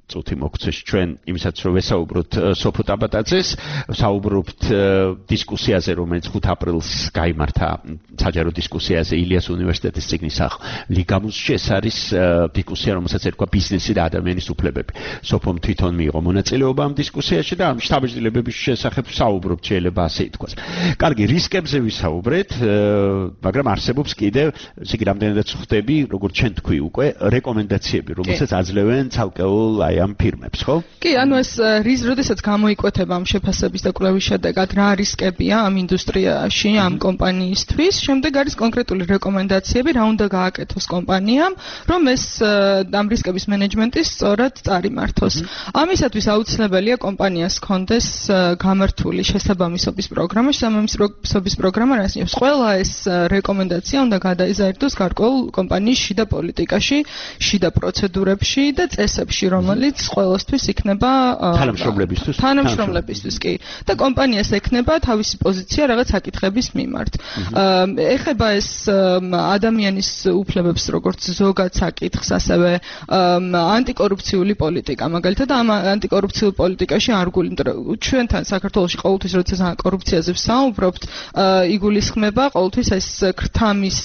წუთი მოგცეს ჩვენ იმისაც რომ ვესაუბროთ სოფო ტაბატაძეს, საუბრობთ დისკუსიაზე, რომელიც 5 აპრილს გაიმართა საჯარო დისკუსიაზე ილიას უნივერსიტეტის წიგნის ლიგამუსში. ეს არის დისკუსია, რომელსაც ერქვა ბიზნესი და ადამიანის უფლებები. სოფომ თვითონ მიიღო მონაწილეობა ამ დისკუსიაში და ამ შთაბეჭდილებების შესახებ საუბრობთ, შეიძლება ასე ითქვას. კარგი, რისკებზე ვისაუბრეთ, მაგრამ არსებობს კიდევ, ესე იგი, რამდენადაც ხვდები, როგორც ჩვენ თქვი უკვე, რეკომენდაციები, რომელსაც აძლევენ ცალკეულ აი ამ ფირმებს, ხო? კი, ანუ ეს როდესაც გამოიკვეთება ამ შეფასების და კვლევის შედეგად რა რისკებია ამ ინდუსტრიაში, ამ კომპანიისთვის, შემდეგ არის კონკრეტული რეკომენდაციები, რა უნდა გააკეთოს კომპანიამ, რომ ეს ამ რისკების მენეჯმენტი სწორად წარიმართოს. ამისათვის აუცილებელია კომპანიას ჰქონდეს გამართული შესაბამისობის პროგრამა. შესაბამისობის პროგრამა რას ნიშნავს? ყველა ეს რეკომენდაცია უნდა გადაიზარდოს გარკვეულ კომპანიის შიდა პოლიტიკაში, შიდა პროცედურებში და წესებში, რომელიც ყველასთვის იქნება თანამშრომლებისთვის კი. და კომპანიას ექნება თავისი პოზიცია რაღაც საკითხების მიმართ. ეხება ეს ადამიანის უფლებებს, როგორც ზოგად საკითხს, ასევე ანტიკორუფციული პოლიტიკა. მაგალითად, ამ ანტიკორუფციულ პოლიტიკაში ჩვენთან საქართველოში ყოველთვის როდესაც კორუფციაზე ვსაუბრობთ, იგულისხმება ყოველთვის ეს ქრთამის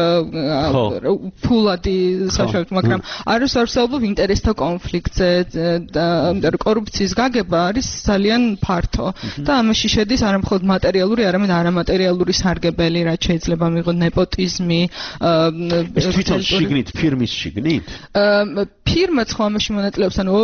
ფულადი საშუალებით, მაგრამ არის ვსაუბრობ ინტერესთა კონფლიქტზე და კორუფციის გაგება არის ძალიან ფართო და ამაში შედის არა მხოლოდ მატერიალური, არამედ არამატერიალური სარგებელი, რაც შეიძლება მიიღოს ნეპოტიზმი. ეს თვითონ შიგნით, ფირმის შიგნით? ფირმაც ხო ამაში მონაწილეობს, ანუ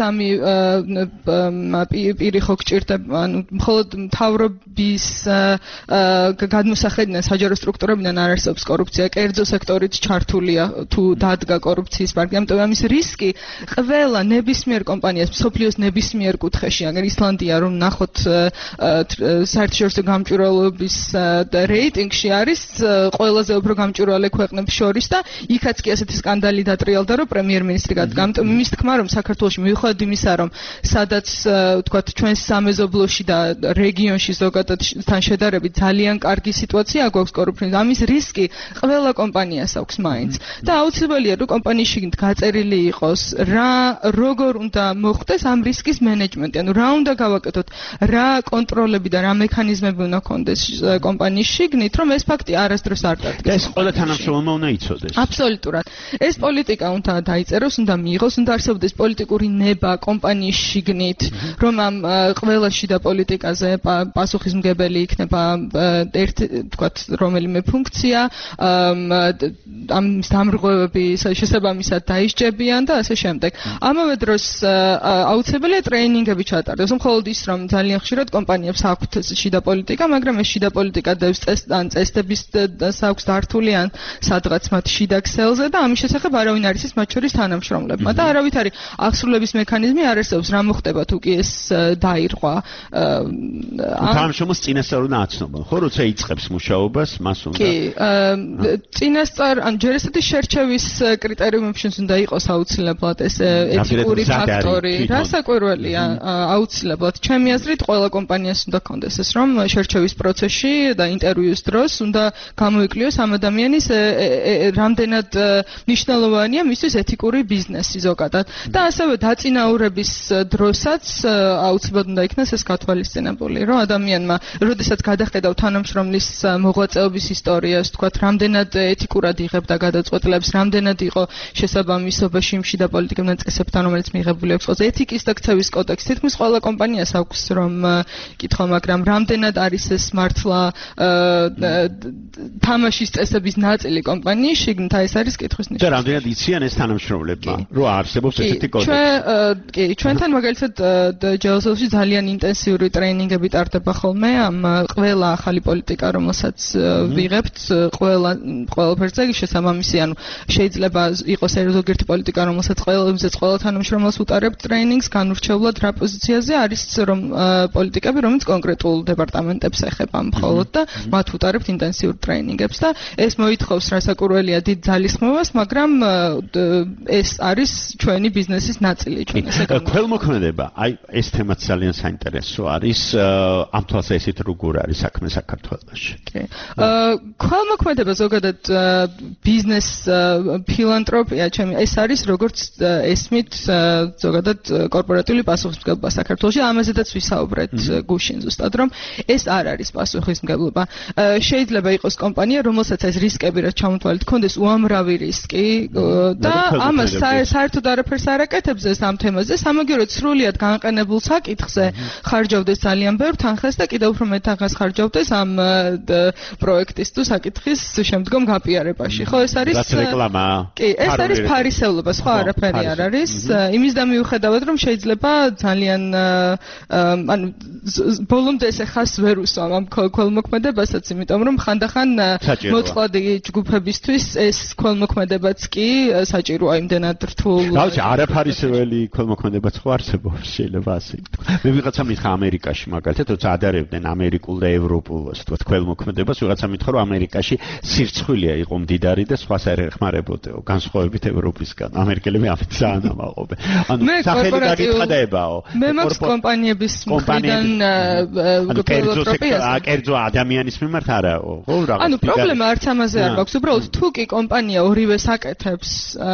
2-3 პირი ხო გჭირდება, ანუ მხოლოდ მთავრობის გადმოსახედიდან საჯარო სტრუქტურებიდან არ არსებობს კორუფცია, კერძო სექტორიც ჩართულია თუ დადგა კორუფციის პარკი. ამიტომ ამის რისკი ყველა ნებისმიერ კომპანიას, მსოფლიოს ნებისმიერ კუთხეში, აგერ ისლანდია რომ ნახოთ საერთაშორისო გამჭვირვალეობის რეიტინგში არის ყველაზე უფრო გამჭვირვალე ქვეყნებს შორის და იქაც კი ასეთი სკანდალი დატრიალდა, რომ პრემიერ-მინისტრი გადადგა. ამიტომ იმის თქმა, რომ საქართველოში მიუხედავად იმისა, რომ სადაც თქვათ ჩვენს სამეზობლოში და რეგიონში ზოგადად თან შედარებით ძალიან კარგი სიტუაცია აქვს კორუფციის, ამის რისკი ყველა კომპანიას აქვს მაინც. და აუცილებელია, რომ კომპანიის შიგნით გაწერილი იყოს, როგორ უნდა მოხდეს ამ რისკის მენეჯმენტი, ანუ რა უნდა გავაკეთოთ, რა კონტროლები და რა მექანიზმები უნდა ქონდეს კომპანიის შიგნით, რომ ეს ფაქტი არასდროს არ დადგეს. და ეს ყველა თანამშრომელმა უნდა იცოდეს. აბსოლუტურად. ეს პოლიტიკა უნდა დაიწეროს, უნდა მიიღოს, უნდა არსებობდეს პოლიტიკური ნება კომპანიის შიგნით, რომ ამ ყველა შიდა პოლიტიკაზე პასუხისმგებელი იქნება ერთი, თქვათ, რომელიმე ფუნქცია, ამ დამრღვევები შესაბამისად დაისჯებიან და ასე შემდეგ. ამავე დროს აუცილებელია ტრეინინგები ჩატარდეს. მხოლოდ ის, რომ ძალიან ხშირად კომპანიებს აქვთ შიდა პოლიტიკა, მაგრამ ეს შიდა პოლიტიკა დევს წესდების აქვს დართული ან სადღაც მათ შიდა ქსელზე და ამის შესახებ არავინ არ იცის მათ შორის თანამშრომლებმა და არავითარი აღსრულების მექანიზმი არ არსებობს. რა მოხდება თუ კი ეს დაირღვა? თანამშრომელს წინასწარ უნდა აცნობა, ხო, როცა იწყებს მუშაობას, მას უნდა. კი, წინასწარ ან ჯერ ესეთი შერჩევის კრიტერიუმებში უნდა იყოს აუცილებლად ეს ეთიკური ფაქტორი. რასაკვირველია, აუცილებლად. ჩემი აზრით, ყველა კომპანიას უნდა ქონდეს ეს, რომ შერჩევის პროცესში და ინტერვიუს დროს უნდა გამოიკვლიოს ამ ადამიანის რამდენად მნიშვნელოვანია მისთვის ეთიკური ბიზნესი ზოგადად. და ასევე დაწინაურების დროსაც აუცილებლად უნდა იქნას ეს გათვალისწინებული, რომ ადამიანმა, როდესაც გადახედავ თანამშრომლის მოღვაწეობის ისტორიას, თქვათ, რამდენად ეთიკურად იღებდა გადაწყვეტილებას, რამდენად იყო შესაბამისობაში იმ შიდა პოლიტიკებთან წესებთან, რომელიც მიიღებული აქვს. ეთიკის და ქცევის კოდექსი თითქმის ყველა კომპანიას აქვს, რომ კითხო, მაგრამ რამდენად არის ეს მართლა თამაშის წესების ნაწილი კომპანიის შიგნით, ეს არის კითხვის ნიშანი. და რამდენად იციან ეს თანამშრომლებმა, რომ არსებობს ესეთი კოდექსი. კი, ჩვენთან მაგალითად ჯელსელში ძალიან ინტენსიური ტრეინინგები ტარდება ხოლმე ამ ყველა ახალი პოლიტიკა, რომელსაც ვიღებთ, ყველაფერზე შესაბამისი, ანუ შეიძლება იყოს ზოგიერთი პოლიტიკა, რომელსაც ყველა თანამშრომელს უტარებთ ტრეინინგს, განურჩევლად რა პოზიციაზე არის რომ პოლიტიკები, რომელიც კონკრეტულ დეპარტამენტებს ეხება მხოლოდ და მათ უტარებთ ინტენსიურ ტრეინინგებს და ეს მოითხოვს რასაკვირველია დიდ ძალისხმევას, მაგრამ ეს არის ჩვენი ბიზნესის ნაწილი, ჩვენ ესე ქველმოქმედება, აი ეს თემაც ძალიან საინტერესო არის, ამ თვალსაზრისით როგორ არის საქმე საქართველოში. ქველმოქმედება ზოგადად ბიზნეს ფილანთროპია, ეს არის როგორც ესმით ზოგადად კორპორატიული პასუხისმგებლობა საქართველოში. ამაზედაც ვისაუბრეთ გუშინ ზუსტად, რომ ეს არ არის პასუხისმგებლობა. შეიძლება იყოს კომპანია, რომელსაც ეს რისკები რაც ჩამოთვალეთ, ქონდეს უამრავი რისკი და ამას საერთოდ არაფერს არ აკეთებს ეს ამ თემაზე. სამაგიეროდ სრულიად განყენებულ საკითხზე ხარჯავდეს ძალიან ბევრ თანხას და კიდევ უფრო მეტ თანხას ხარჯავდეს ამ პროექტის თუ საკითხის შემდგომ გაპიარებაში. ხო, ეს არის რეკლამა. კი, ეს არის ფარისეულობა, სხვა არაფერი არ არის. იმის და მიუხედავად, რომ შეიძლება ძალიან ანუ ბოლომდე ეს ხას ვერ უსვამ ამ ქველმოქმედებასაც, იმიტომ რომ ხანდახან მოწყვლადი ჯგუფებისთვის ეს ქველმოქმედებაც კი საჭიროა იმდენად რთულ. რავი, არაფარისეველი ქველმოქმედებაც ხო არსებობს, შეიძლება ასე ითქვა. მე ვიღაცა მითხრა ამერიკაში მაგალითად, როცა ადარებდნენ ამერიკულ და ევროპულ ასე თქვა ქველმოქმედებას, ვიღაცა მითხრა რომ ამერიკაში სირცხვილია იყო მდიდარი და სხვა არ ეხმარებოდაო, განსხვავებით ევროპისგან. ამერიკელები ამით ძალიან ამაყობენ. ანუ სახელი დაგიტყდებაო. მე მაქვს კომპანიების მხრიდან ფილანთროპია. კერძო ადამიანის მიმართ არაო, ხო რაღაც. ანუ პრობლემა არც ამაზე არ მაქვს, უბრალოდ თუ კი კომპანია ორივეს აკეთებს,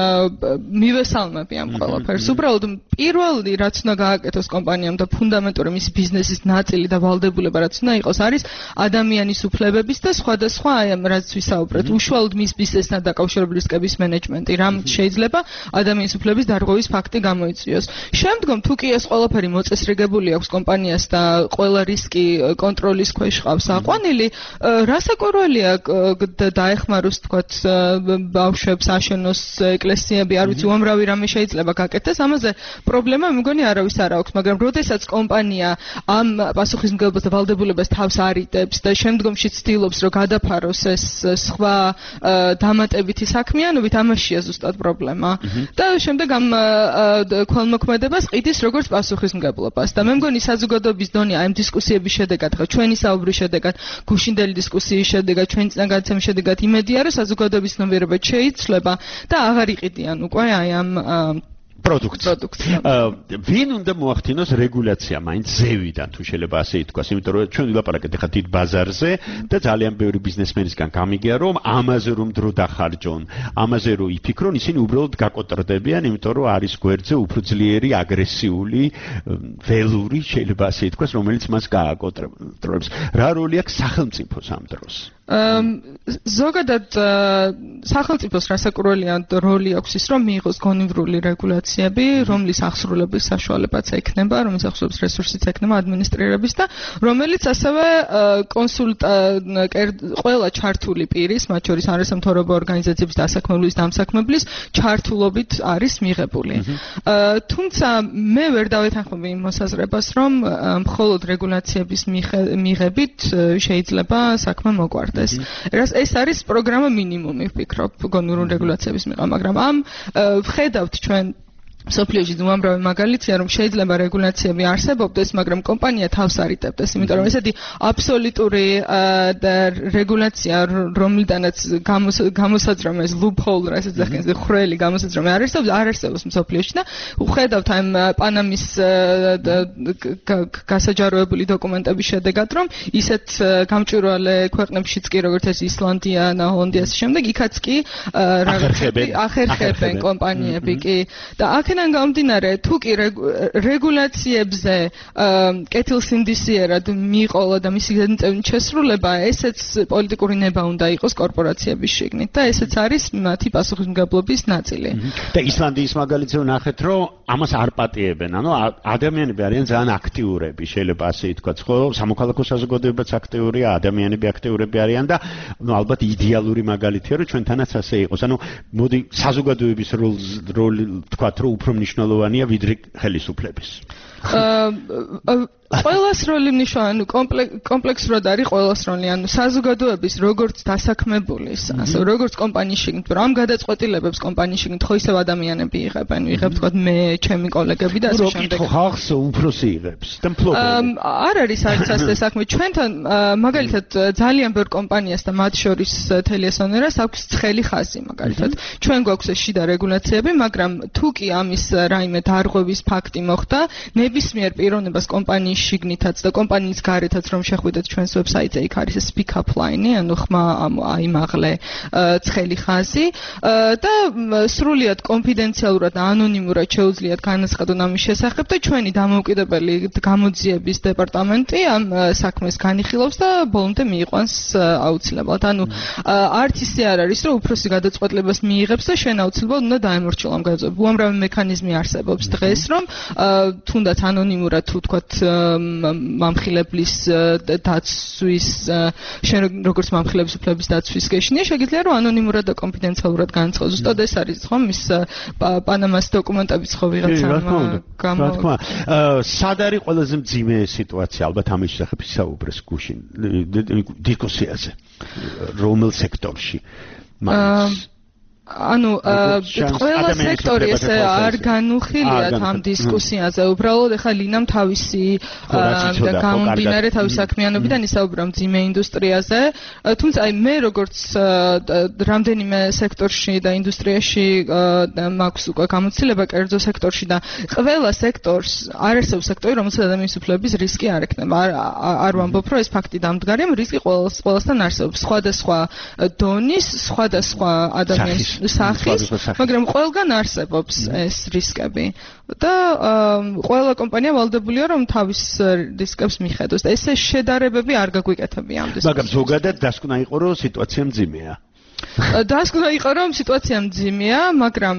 მივესალმები ამ ყველაფერს. უბრალოდ პირველი რაც უნდა გააკეთოს კომპანიამ და ფუნდამენტური მისი ბიზნესის ნაწილი და ვალდებულება რაც უნდა იყოს, არის ადამიანის უფლებების და სხვადასხვა აი ამ რაც ვისაუბრეთ, უშუალოდ მის ბიზნესთან დაკავშირებული რისკების მენეჯმენტი, რამ შეიძლება ადამიანის უფლების დარღვევის ფაქტი გამოიწვიოს. შემდგომ თუ კი ეს ყველაფერი მოწესრიგებული აქვს კომპანიას და ყველა რისკი კონტროლის ქვეშ ყავს აყვანილი, რასაკვირველია დაეხმაროს თქვათ ბავშვებს, აშენოს ეკლესიები, არ ვიცი, უამრავი რამე შეიძლება გაკეთდეს. ამაზე პრობლემა მე მგონი არავის არ აქვს, მაგრამ როდესაც კომპანია ამ პასუხისმგებლობას და ვალდებულებას თავს არიდებს და შემდგომში ცდილობს რომ გადაფაროს ეს სხვა დამატებითი საქმიანობით, ამაშია ზუსტად პრობლემა. და შემდეგ ამ ქველმოქმედებას ყიდის როგორც პასუხისმგებლობას და მე მგონი საზოგადოების დონე აი ამ დისკუსიების შედეგად, ხო, ჩვენი საუბრის შედეგად, გუშინდელი დისკუსიის შედეგად, ჩვენი წინაგანცემის შედეგად იმედია რომ საზოგადოების ნომერება შეიცვლება და აღარ იყიდიან უკვე აი ამ პროდუქცია. ვინ უნდა მოახდინოს რეგულაცია მაინც ზევიდან თუ შეიძლება ასე ითქვას, იმიტომ რომ ჩვენ ვილაპარაკეთ ახლა დიდ ბაზარზე და ძალიან ბევრი ბიზნესმენისგან გამიგია რომ ამაზე რომ დრო დახარჯონ, ამაზე რომ იფიქრონ, ისინი უბრალოდ გაკოტრდებიან, იმიტომ რომ არის გვერდზე უფრო ძლიერი აგრესიული ველური შეიძლება ასე ითქვას, რომელიც მას გააკოტრებს. რა როლი აქვს სახელმწიფოს ამ დროს? ზოგადად სახელმწიფოს რასაკვირველია როლი აქვს ის რომ მიიღოს გონივრული რეგულაციები, რომლის ახსრულების საშუალებაც ექნება, რომლის ახსრულების რესურსიც ექნება ადმინისტრირების და რომელიც ასევე ყველა ჩართული პირის, მათ შორის არასამთავრობო ორგანიზაციების დასაქმებლის დამსაქმებლის ჩართულობით არის მიღებული. თუმცა მე ვერ დავეთანხმები იმ მოსაზრებას, რომ მხოლოდ რეგულაციების მიღებით შეიძლება საქმე მოგვარდეს. ეს არის პროგრამა მინიმუმი, ვფიქრობ, გონივრული რეგულაციების მიღება, მაგრამ ამ ვხედავთ ჩვენ სოფლიოში უამრავი მაგალითია, რომ შეიძლება რეგულაციები არსებობდეს, მაგრამ კომპანია თავს არიტებდეს, იმიტომ რომ ესეთი აბსოლუტური რეგულაცია, რომლიდანაც გამოსაძრამა ეს loophole, რასაც ახსენს, ხრელი გამოსაძრამა არ არსებობს სოფლიოში და ვხედავთ ამ პანამის გასაჯაროებული დოკუმენტების შედეგად, რომ ისეთ გამჭვირვალე ქვეყნებშიც კი, როგორც ეს ისლანდია, ჰოლანდიას შემდეგ, იქაც კი ახერხებენ კომპანიები კი და აქედან გამომდინარე, თუ კი რეგულაციებზე კეთილსინდისიერად მიიყოლა და მისი შესრულება, ესეც პოლიტიკური ნება უნდა იყოს კორპორაციების შიგნით და ესეც არის მათი პასუხისმგებლობის ნაწილი. და ისლანდიის მაგალითზე ვნახეთ, რომ ამას არ პატიებენ. ანუ ადამიანები არიან ძალიან აქტიურები, შეიძლება ასე ითქვას, ხო, სამოქალაქო საზოგადოებაც აქტიურია, ადამიანები აქტიურები არიან და ნუ ალბათ იდეალური მაგალითია, რომ ჩვენთანაც ასე იყოს. ანუ მოდი საზოგადოების როლი თქვათ, რომ უფრო მნიშვნელოვანია ვიდრე ხელისუფლების. ყველას როლი მნიშვნელოვანი, კომპლექსურად არის ყველას როლი, ანუ საზოგადოების როგორც დასაქმებულის, ასე როგორც კომპანიის შიგნით, რომ ამ გადაწყვეტილებებს კომპანიის შიგნით ხო ისევ ადამიანები იღებენ, ვიღებ თქვა მე, ჩემი კოლეგები და ასე შემდეგ. რო ხალხს უფროსი იღებს და მფლობელი. არ არის არც ასე საქმე. ჩვენთან მაგალითად ძალიან ბევრ კომპანიას და მათ შორის თელიასონერას აქვს ცხელი ხაზი მაგალითად. ჩვენ გვაქვს ეს შიდა რეგულაციები, მაგრამ თუ კი ამის რაიმე დარღვევის ფაქტი მოხდა, ნებისმიერ პიროვნებას კომპანიის შიგნითაც და კომპანიის გარეთაც რომ შეხვიდეთ ჩვენს ვებსაიტზე, იქ არის speak up line-ი, ანუ ხმა აიმაღლე ცხელი ხაზი და სრულიად კონფიდენციალურად და ანონიმურად შეუძლიათ განაცხადონ ამის შესახებ და ჩვენი დამოუკიდებელი გამოძიების დეპარტამენტი ამ საქმეს განიხილავს და ბოლომდე მიიყვანს აუცილებლად. ანუ არც ისე არ არის, რომ უფროსი გადაწყვეტილებას მიიღებს და შენ აუცილებლად უნდა დაემორჩილო ამ გადაწყვეტილებას. უამრავი მექანიზმი არსებობს დღეს, რომ თუნდაც ანონიმურად თუ თქვათ მამხილებლის დაცვის შენ როგორც მამხილების უფლების დაცვის გეშინია, შეგიძლია რომ ανონიმურად და კონფიდენციალურად განაცხადოს. ზუსტად ეს არის ხომ ის პანამას დოკუმენტებიც ხო ვიღაცამ რა თქმა სად არის ყველაზე მძიმე სიტუაცია ალბათ ამის შესახებ ისაუბრეს გუშინ დისკუსიაზე რომელ სექტორში ანუ ყველა სექტორი ესე არ განუხილიათ ამ დისკუსიაზე. უბრალოდ ეხლა ლინამ თავისი გამომდინარე თავის საქმიანობიდან ისაუბრა მძიმე ინდუსტრიაზე. თუმცა აი მე როგორც რამდენიმე სექტორში და ინდუსტრიაში მაქვს უკვე გამოცდილება კერძო სექტორში და ყველა სექტორს არ არსებობს სექტორი, რომელსაც ადამიანის უფლებების რისკი არ ექნება. არ ვამბობ, რომ ეს ფაქტი დამდგარია, რისკი ყველასთან არსებობს. სხვადასხვა დონის, სხვადასხვა ადამიანის სახის, მაგრამ ყველგან არსებობს ეს რისკები და ყველა კომპანია ვალდებულია რომ თავის რისკებს მიხედოს და ესე შედარებები არ გაგვიკეთებია ამ დისკუსიას. მაგრამ ზოგადად დასკვნა იყო რომ სიტუაცია მძიმეა. დასკვნა იყო რომ სიტუაცია მძიმეა, მაგრამ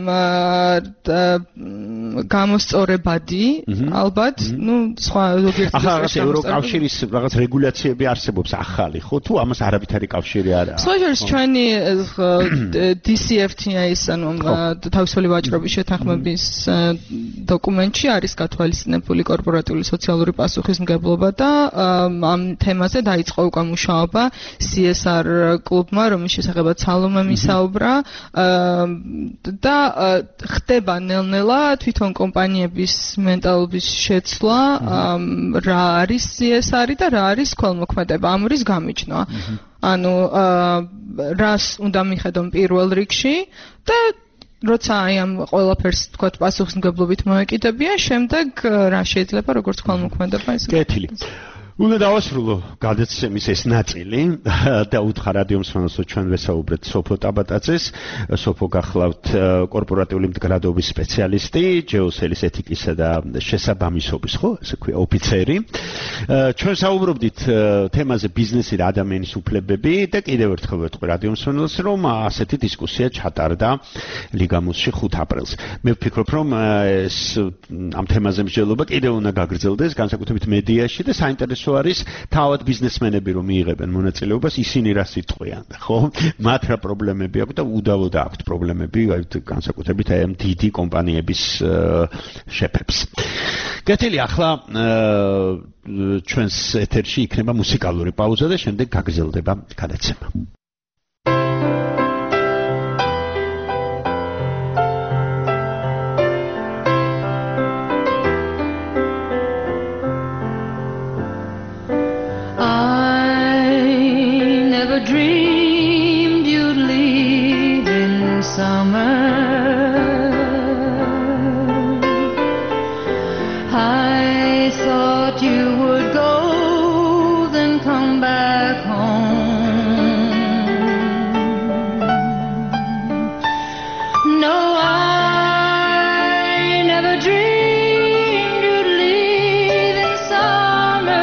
გამოსწორებადი ალბათ, სხვა ზოგიერთი ახლა ევროკავშირის რაღაც რეგულაციები არსებობს ახალი, ხო? თუ ამას არავითარი კავშირი არ აქვს. სხვა შორის ჩვენი DCFTA-ის, ანუ თავისუფალი ვაჭრობის შეთანხმების დოკუმენტში არის გათვალისწინებული კორპორატიული სოციალური პასუხისმგებლობა და ამ თემაზე დაიწყო უკვე მუშაობა CSR კლუბმა, რომლის შესახებაც სალომე მისაუბრა და ხდება ნელ-ნელა თვითონ კომპანიების მენტალობის შეცვლა, რა არის CSR და რა არის ქველმოქმედება, ამურის გამიჯნა. ანუ რას უნდა მიხედონ პირველ რიგში და როცა აი ამ ყველაფერს თქვათ პასუხისმგებლობით მოეკიდებიან, შემდეგ რა შეიძლება როგორც ქველმოქმედება ეს. კეთილი. უნდა დავასრულო გადაცემის ეს ნაწილი და უთხრა რადიო მსმენელსო ჩვენ ვესაუბრეთ სოფო ტაბატაძეს. სოფო გახლავთ კორპორატიული მდგრადობის სპეციალისტი, ჯეოსელის ეთიკისა და შესაბამისობის, ხო, ესე ქვია, ოფიცერი. ჩვენ საუბრობდით თემაზე ბიზნესი და ადამიანის უფლებები და კიდევ ერთხელ ვეთქვი რადიო მსმენელს, რომ ასეთი დისკუსია ჩატარდა ლიგამუსში 5 აპრილს. მე ვფიქრობ, რომ ეს ამ თემაზე მსჯელობა კიდევ უნდა გაგრძელდეს, განსაკუთრებით მედიაში და საინტერესო არის თავად ბიზნესმენები რომ მიიღებენ მონაწილეობას, ისინი რას იტყვიან, ხო? მათ რა პრობლემები აქვს და უდავოდ აქვთ პრობლემები, განსაკუთრებით აი ამ დიდი კომპანიების შეფებს. კეთილი, ახლა ჩვენს ეთერში იქნება მუსიკალური პაუზა და შემდეგ გაგრძელდება გადაცემა. Dreamed you'd leave in summer. I thought you would go, then come back home. No, I never dreamed you'd leave in summer.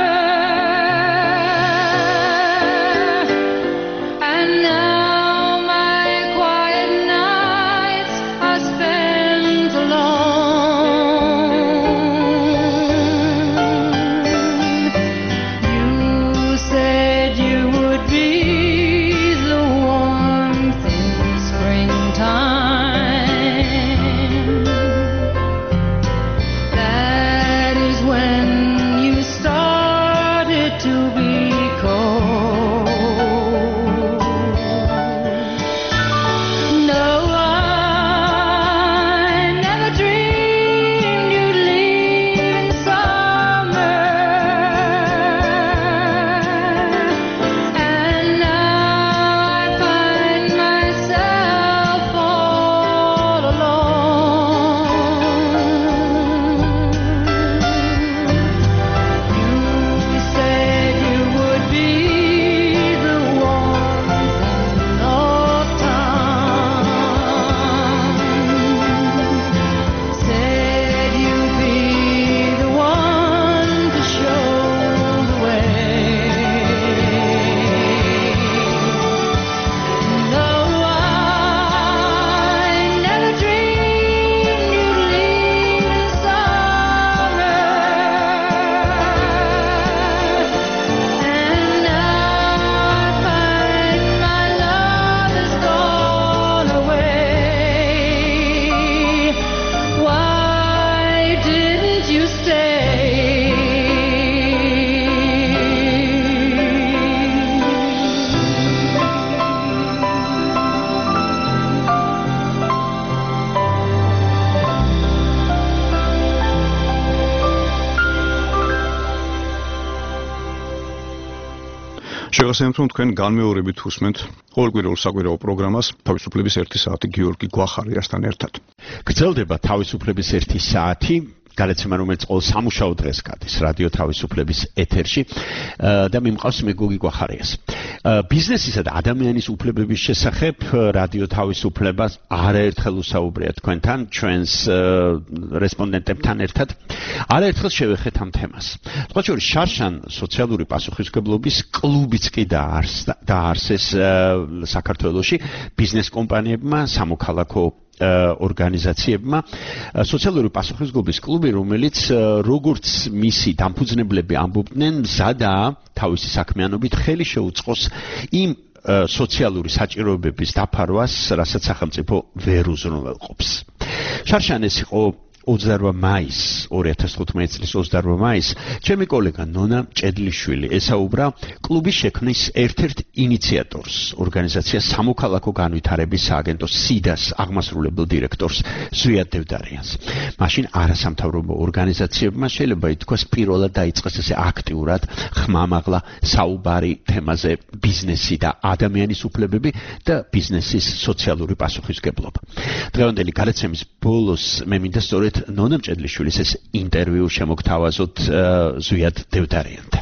შეგახსენებთ, რომ თქვენ განმეორებით უსმენთ ყოველკვირეულ საკვირაო პროგრამას თავისუფლების 1 საათი გიორგი გვახარიასთან ერთად. გრძელდება თავისუფლების 1 საათი. გადაცემა, რომელიც ყოველ სამუშაო დღეს გადის რადიო თავისუფლების ეთერში და მიმყავს მე გოგი გვახარიას. ბიზნესისა და ადამიანის უფლებების შესახებ რადიო თავისუფლებას არაერთხელ უსაუბრია თქვენთან, ჩვენს რესპონდენტებთან ერთად. არაერთხელ შევეხეთ ამ თემას. სხვა შორის შარშან სოციალური პასუხისმგებლობის კლუბიც კი დაარსეს საქართველოში ბიზნეს კომპანიებმა, სამოქალაქო ორგანიზაციებმა სოციალური პასუხისმგებლობის კლუბი, რომელიც როგორც მისი დამფუძნებლები ამბობდნენ, მზადაა თავისი საქმიანობით ხელი შეუწყოს იმ სოციალური საჭიროებების დაფარვას, რასაც სახელმწიფო ვერ უზრუნველყოფს. შარშან ეს იყო 28 მაისს, 2015 წლის 28 მაისს, ჩემი კოლეგა ნონა ჭედლიშვილი ესაუბრა კლუბის შექმნის ერთ-ერთ ინიციატორს, ორგანიზაცია სამოქალაქო განვითარების სააგენტოს SIDA-ს აღმასრულებელ დირექტორს ზვიად დევდარიანს. მაშინ არასამთავრობო ორგანიზაციებმა შეიძლება ითქვას პირველად დაიწყეს ესე აქტიურად ხმამაღლა საუბარი თემაზე ბიზნესი და ადამიანის უფლებები და ბიზნესის სოციალური პასუხისმგებლობა. დღევანდელი გადაცემის ბოლოს მე მინდა სწორედ ნონა ჭედლიშვილის ეს ინტერვიუ შემოგთავაზოთ ზვიად დევდარიანთან.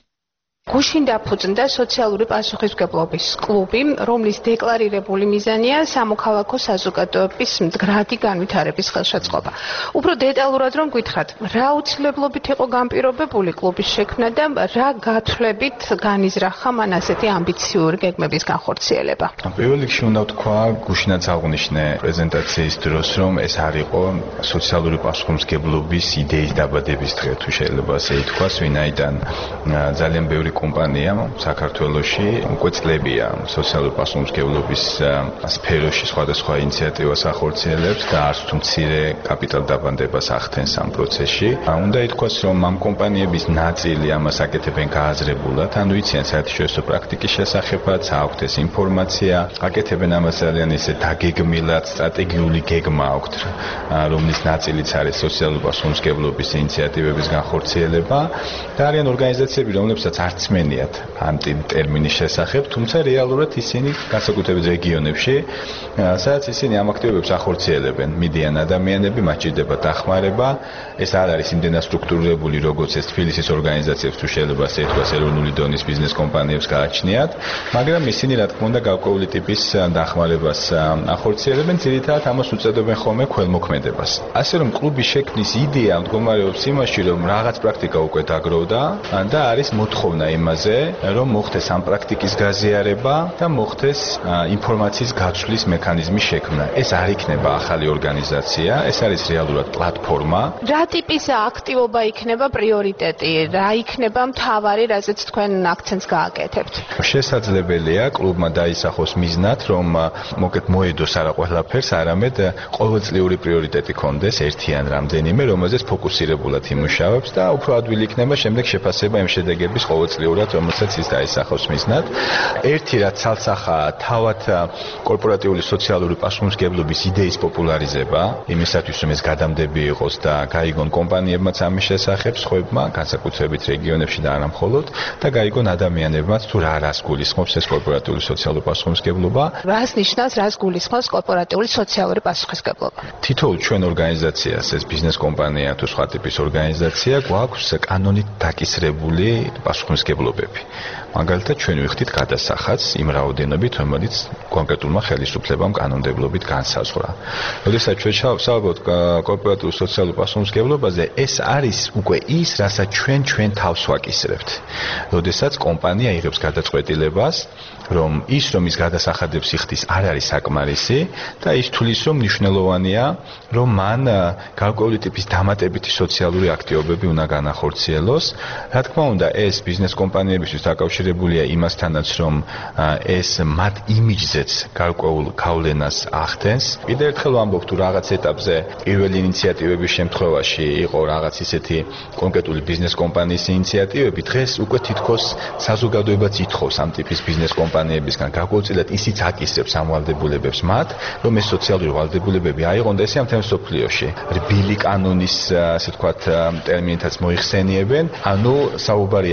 გუშინ დაფუძნდა სოციალური პასუხისმგებლობის კლუბი, რომლის დეკლარირებული მიზანია სამოქალაქო საზოგადოების მდგრადი განვითარების ხელშეწყობა. უფრო დეტალურად რომ გითხრათ, რა უცვლებლობით იყო განპირობებული კლუბის შექმნა და რა გათვლებით განიზრახა მან ასეთი ამბიციური გეგმების განხორციელება? პირველ რიგში უნდა ვთქვა, გუშინაც აღვნიშნე პრეზენტაციის დროს, რომ ეს არ იყო სოციალური პასუხისმგებლობის იდეის დაბადების დღე, თუ შეიძლება ასე ითქვას, ვინაიდან ძალიან ბევრი კომპანია საქართველოში უკვე წლებია სოციალური პასუხისმგებლობის სფეროში სხვადასხვა ინიციატივას ახორციელებს და არც თუ მცირე კაპიტალდაბანდებას ახდენს ამ პროცესში. უნდა ითქვას, რომ ამ კომპანიების ნაწილი ამას აკეთებენ გააზრებულად, ანუ იციან საერთაშორისო პრაქტიკის შესახებაც, აქვთ ეს ინფორმაცია, აკეთებენ ამას ძალიან ისე დაგეგმილად, სტრატეგიული გეგმა აქვთ, რომლის ნაწილიც არის სოციალური პასუხისმგებლობის ინიციატივების განხორციელება და არიან ორგანიზაციები, რომლებსაც არც მენიათ ამ ტერმინის შესახებ, თუმცა რეალურად ისინი განსაკუთრებით რეგიონებში, სადაც ისინი ამ აქტივობებს ახორციელებენ, მიდიან ადამიანები, მათ ჭირდება დახმარება, ეს არ არის იმდენად სტრუქტურირებული, როგორც ეს თბილისის ორგანიზაციებს თუ შეიძლება ასე ითქვას, ეროვნული დონის ბიზნეს კომპანიებს გააჩნიათ, მაგრამ ისინი რა თქმა უნდა გარკვეული ტიპის დახმარებას ახორციელებენ, ძირითადად ამას უწოდებენ ხოლმე ქველმოქმედებას. ასე რომ კლუბის შექმნის იდეა მდგომარეობს იმაში, რომ რაღაც პრაქტიკა უკვე დაგროვდა და არის მოთხოვნა იმაზე, რომ მოხდეს ამ პრაქტიკის გაზიარება და მოხდეს ინფორმაციის გაცვლის მექანიზმის შექმნა. ეს არ იქნება ახალი ორგანიზაცია, ეს არის რეალურად პლატფორმა. რა ტიპის აქტივობა იქნება პრიორიტეტი? რა იქნება მთავარი, რაზეც თქვენ აქცენტს გააკეთებთ? შესაძლებელია კლუბმა დაისახოს მიზნად, რომ მოკეთ მოედოს არა ყველაფერს, არამედ ყოველწლიური პრიორიტეტი კონდეს ერთიან რამდენიმე, რომელზეც ფოკუსირებულად იმუშავებს და უფრო ადვილი იქნება შემდეგ შეფასება იმ შედეგების ყოველწლიურად, რომელსაც ის დაისახოს მიზნად. ერთი რაც ცალსახაა თავად კორპორატიული სოციალური პასუხისმგებლობის იდეის პოპულარიზება, იმისათვის რომ ეს გადამდები იყოს და გაიგონ კომპანიებმაც ამის შესახებ, სხვებმა, განსაკუთრებით რეგიონებში და არა მხოლოდ, და გაიგონ ადამიანებმაც თუ რას გულისხმობს ეს კორპორატიული სოციალური პასუხისმგებლობა. რას ნიშნავს, რას გულისხმობს კორპორატიული სოციალური პასუხისმგებლობა? თითოეულ ჩვენ ორგანიზაციას, ეს ბიზნეს კომპანია თუ სხვა ტიპის ორგანიზაცია, გვაქვს კანონით დაკისრებული პასუხისმგებლობები. მაგალითად, ჩვენ ვიხდით გადასახადს იმ რაოდენობით, რომელიც კონკრეტულმა ხელისუფლებამ კანონმდებლობით განსაზღვრა. როდესაც ჩვენ ვსაუბრობთ კორპორატიულ სოციალურ პასუხისმგებლობაზე, ეს არის უკვე ის, რასაც ჩვენ თავს ვაკისრებთ. როდესაც კომპანია იღებს გადაწყვეტილებას, რომ ის გადასახადებს იხდის არ არის საკმარისი და ის თulis რომ მნიშვნელოვანია, რომ მან გარკვეული ტიპის დამატებითი სოციალური აქტივობები უნდა განახორციელოს. რა თქმა უნდა, ეს ბიზნეს კომპანიებისთვის დაკავშირებულია იმასთანაც, რომ ეს მათ იმიჯზეც გარკვეულ გავლენას ახდენს. კიდევ ერთხელ ვამბობ, თუ რაღაც ეტაპზე პირველი ინიციატივების შემთხვევაში იყო რაღაც ისეთი კონკრეტული ბიზნეს კომპანიის ინიციატივები, დღეს უკვე თითქოს საზოგადოებაც ითხოვს ამ ტიპის ბიზნეს კომპანიებისგან გარკვეულწილად ისიც აკისრებს ამ ვალდებულებებს მათ, რომ ეს სოციალური ვალდებულებები აიღონ და ესე ამ თემს სოფლიოში რბილი კანონის, ასე ვთქვათ, ტერმინითაც მოიხსენიებენ. ანუ საუბარია იმაზე, რომ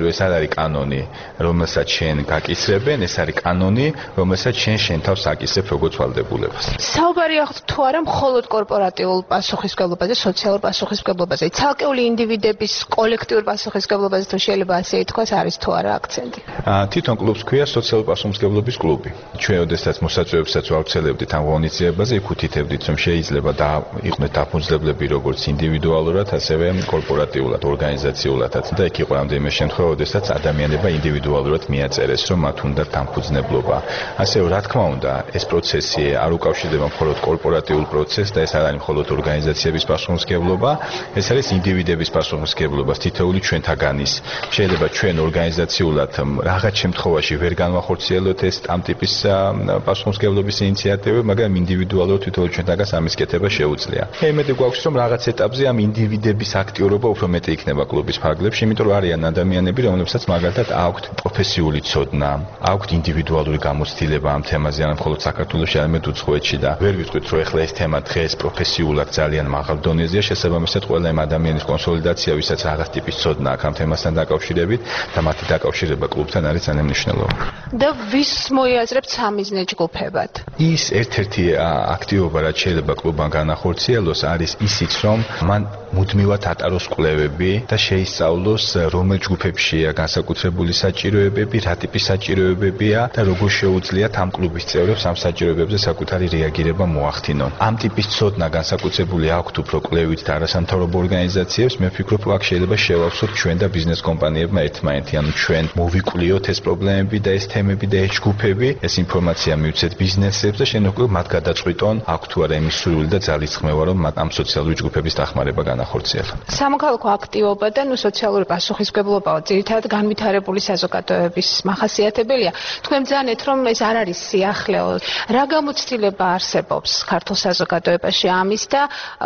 ეს არ არის კანონი, რომელსაც შენ გაკისრებენ, ეს არის კანონი, რომელსაც შენ თავს აკისრებ როგორც ვალდებულებას. საუბარი ახლა თუ არა მხოლოდ კორპორატიულ პასუხისმგებლობაზე, სოციალურ პასუხისმგებლობაზე, ცალკეული ინდივიდების კოლექტიურ პასუხისმგებლობაზე თუ შეიძლება ასე ითქვას, არის თუ არა აქცენტი. თვითონ კლუბს ქვია სოციალური პასუხისმგებლობის კლუბი. ჩვენ ოდესაც მოსაწვევებსაც ვავრცელებდით ამ ღონისძიებაზე, იკუთითებდით, რომ შეიძლება იყვნენ დაფუძნებლები როგორც ინდივიდუალურად, ასევე კორპორატიულად, ორგანიზაციულადაც. და იქ იყო რამდენიმე შემთხვევა, ოდესაც ადამიანებმა ინდივიდუალურად მიაწერეს, რომ მათ უნდა დამფუძნებლობა. ასევე რა თქმა უნდა, ეს პროცესი არ უკავშირდება მხოლოდ კორპორატიულ პროცესს და ეს არ არის მხოლოდ ორგანიზაციების პასუხისმგებლობა, ეს არის ინდივიდების პასუხისმგებლობა თითოეული ჩვენთაგანის. შეიძლება ჩვენ ორგანიზაციულად რაღაც შემთხვევაში ვერ განვახორციელოთ ეს ამ ტიპის პასუხისმგებლობის ინიციატივები, მაგრამ ინდივიდუალურად თითოეული ჩვენთაგანს ამის კეთება შეუძლია. იმედი გვაქვს, რომ რაღაც ეტაპზე ამ ინდივიდების აქტიურობა უფრო მეტი იქნება კლუბის ფარგლებში, იმიტომ რომ არიან ადამიანები, რომლებსაც მაგალითად აქვთ პროფესიული ცოდნა, აქვთ ინდივიდუალური გამოცდილება ამ თემაზე, არა მხოლოდ საქართველოში, არამედ უცხოეთში და ვერ ვიტყვით, რომ ეხლა ეს თემა დღეს პროფესიულად ძალიან მაღალ დონეზეა, შესაბამისად ყველა იმ ადამიანის კონსოლიდაცია, ვისაც რაღაც ტიპის ცოდნა აქვს ამ თემასთან დაკავშირებით და მათი დაკავშირება კლუბთან არის ძალიან მნიშვნელოვანი. და ვის მოიაზრებთ სამიზნე ჯგუფებად? ის ერთ-ერთი აქტივობა, რაც შეიძლება კლუბთან განახორციელოს, არის ისიც, რომ მან მუდმივად ატაროს კვლევები და შეისწავლოს, რომელ ჯგუფებშია განსაკუთრებული საჭიროებები, რა ტიპის საჭიროებებია და როგორ შეუძლიათ ამ კლუბის წევრებს ამ საჭიროებებზე საკუთარი რეაგირება მოახდინონ. ამ ტიპის ცოდნა განსაკუთრებული აქვთ უფრო კვლევით და არასამთავრობო ორგანიზაციებს, მე ვფიქრობ, აქ შეიძლება შევავსოთ ჩვენ და ბიზნეს კომპანიებმა ერთმანეთი, ანუ ჩვენ მოვიკვლიოთ ეს პრობლემები და ეს თემები და ეს ჯგუფები, ეს ინფორმაცია მივცეთ ბიზნესებს და შენ უკვე მათ გადაწყვიტონ, აქ თუ არა იმის სურვილი და ძალის ხმევა, რომ ამ სოციალური ჯგუფების დახმარება განახორციელონ. სამოქალაქო აქტივობა და სოციალური პასუხისმგებლობა ძირითადად განვითარებული საზოგადოების მახასიათებელია. თქვენ ბრძანეთ, რომ ეს არ არის სიახლეო. რა გამოცდილება არსებობს ქართულ საზოგადოებაში ამის და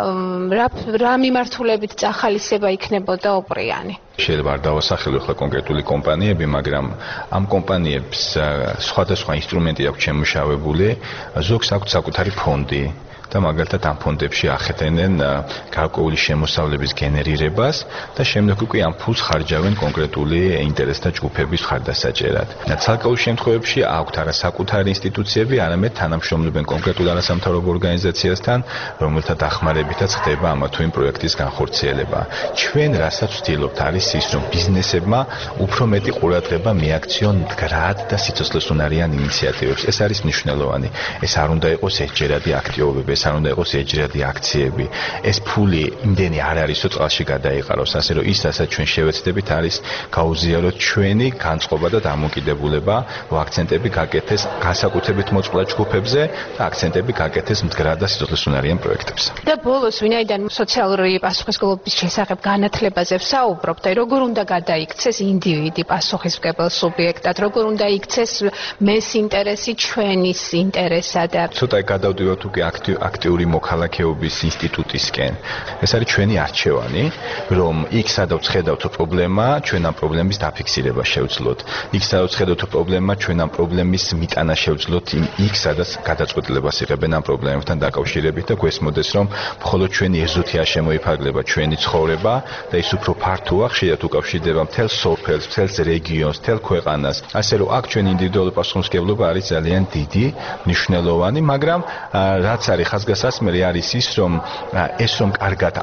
რა მიმართულებით წახალისება იქნებოდა უპრიანი? შეიძლება არ დავასახელო ახლა კონკრეტული კომპანიები, მაგრამ ამ კომპანიებს სხვადასხვა ინსტრუმენტი აქვს შემუშავებული, ზოგს აქვს საკუთარი ფონდი და მაგალითად ამ ფონდებში ახდენენ გარკვეული შემოსავლების გენერირებას და შემდეგ უკვე ამ ფულს ხარჯავენ კონკრეტული ინტერესთა ჯგუფების ხარდასაჭერად. ცალკეულ შემთხვევებში აქვთ არა საკუთარი ინსტიტუციები, არამედ თანამშრომლობენ კონკრეტულ არასამთავრობო ორგანიზაციასთან, რომელთა დახმარებითაც ხდება ამა თუ იმ პროექტის განხორციელება. ჩვენ რასაც ვცდილობთ არის ის, რომ ბიზნესებმა უფრო მეტი ყურადღება მიაქციონ მდგრად და სიცოცხლესუნარიან ინიციატივებს. ეს არის მნიშვნელოვანი. ეს არ უნდა იყოს ერთჯერადი აქტივობები, ეს არ უნდა იყოს ერთჯერადი აქციები. ეს ფული იმდენი არ არისო წყალში გადაიყაროს, ასე რომ ის, რასაც ჩვენ შევეცდებით, არის გაუზიაროთ ჩვენი განწყობა და დამოკიდებულება, რომ აქცენტები გაკეთდეს განსაკუთრებით მოწყვლად ჯგუფებზე და აქცენტები გაკეთდეს მდგრად და სიცოცხლესუნარიან პროექტებზე. და ბოლოს, ვინაიდან სოციალური პასუხისმგებლობის შესახებ განათლებაზე ვსაუბრობთ, როგორ უნდა გადაიქცეს ინდივიდი პასუხისმგებელ სუბიექტად, როგორ უნდა იქცეს მეს ინტერესი ჩვენის ინტერესად. ცოტა გადავდივართ უკვე აქტიური მოქალაქეობის ინსტიტუტისკენ. ეს არის ჩვენი არჩევანი, რომ იქ სადაც ხედავთ პრობლემა, ჩვენ ამ პრობლემის დაფიქსირება შევძლოთ. იქ სადაც ხედავთ პრობლემა, ჩვენ ამ პრობლემის მიტანა შევძლოთ იქ სადაც გადაწყვეტილებას იღებენ ამ პრობლემებთან დაკავშირებით და გვესმოდეს, რომ მხოლოდ ჩვენი ეზოთი არ შემოიფარგლება ჩვენი ცხოვრება და ის უფრო ფართოა, ხშირად უკავშირდება მთელ სოფელს, მთელს რეგიონს, მთელ ქვეყანას. ასე რომ აქ ჩვენი ინდივიდუალური პასუხისმგებლობა არის ძალიან დიდი, მნიშვნელოვანი, მაგრამ რაც არის ხაზგასასმელი არის ის, რომ ეს რომ კარგად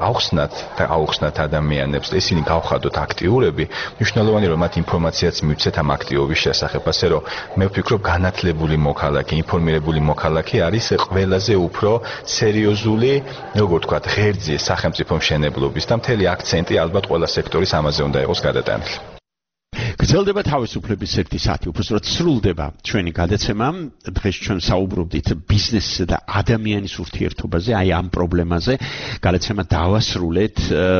აუხსნათ ადამიანებს, ისინი გავხადოთ აქტიურები, მნიშვნელოვანია რომ მათ ინფორმაციაც მივცეთ ამ აქტივობის შესახებ, ასე რომ მე ვფიქრობ განათლებული მოქალაქე, ინფორმირებული მოქალაქე არის ყველაზე უფრო სერიოზული, როგორ ვთქვათ, ღერძი სახელმწიფო მშენებლობის და მთელი აქცენტი ალბათ ყველა სექტორის ამაზე უნდა იყოს გადატანილი. გრძელდება თავისუფლების ერთი საათი, უბრალოდ სრულდება ჩვენი გადაცემა. დღეს ჩვენ საუბრობდით ბიზნესსა და ადამიანის ურთიერთობაზე, აი ამ პრობლემაზე. გადაცემა დავასრულეთ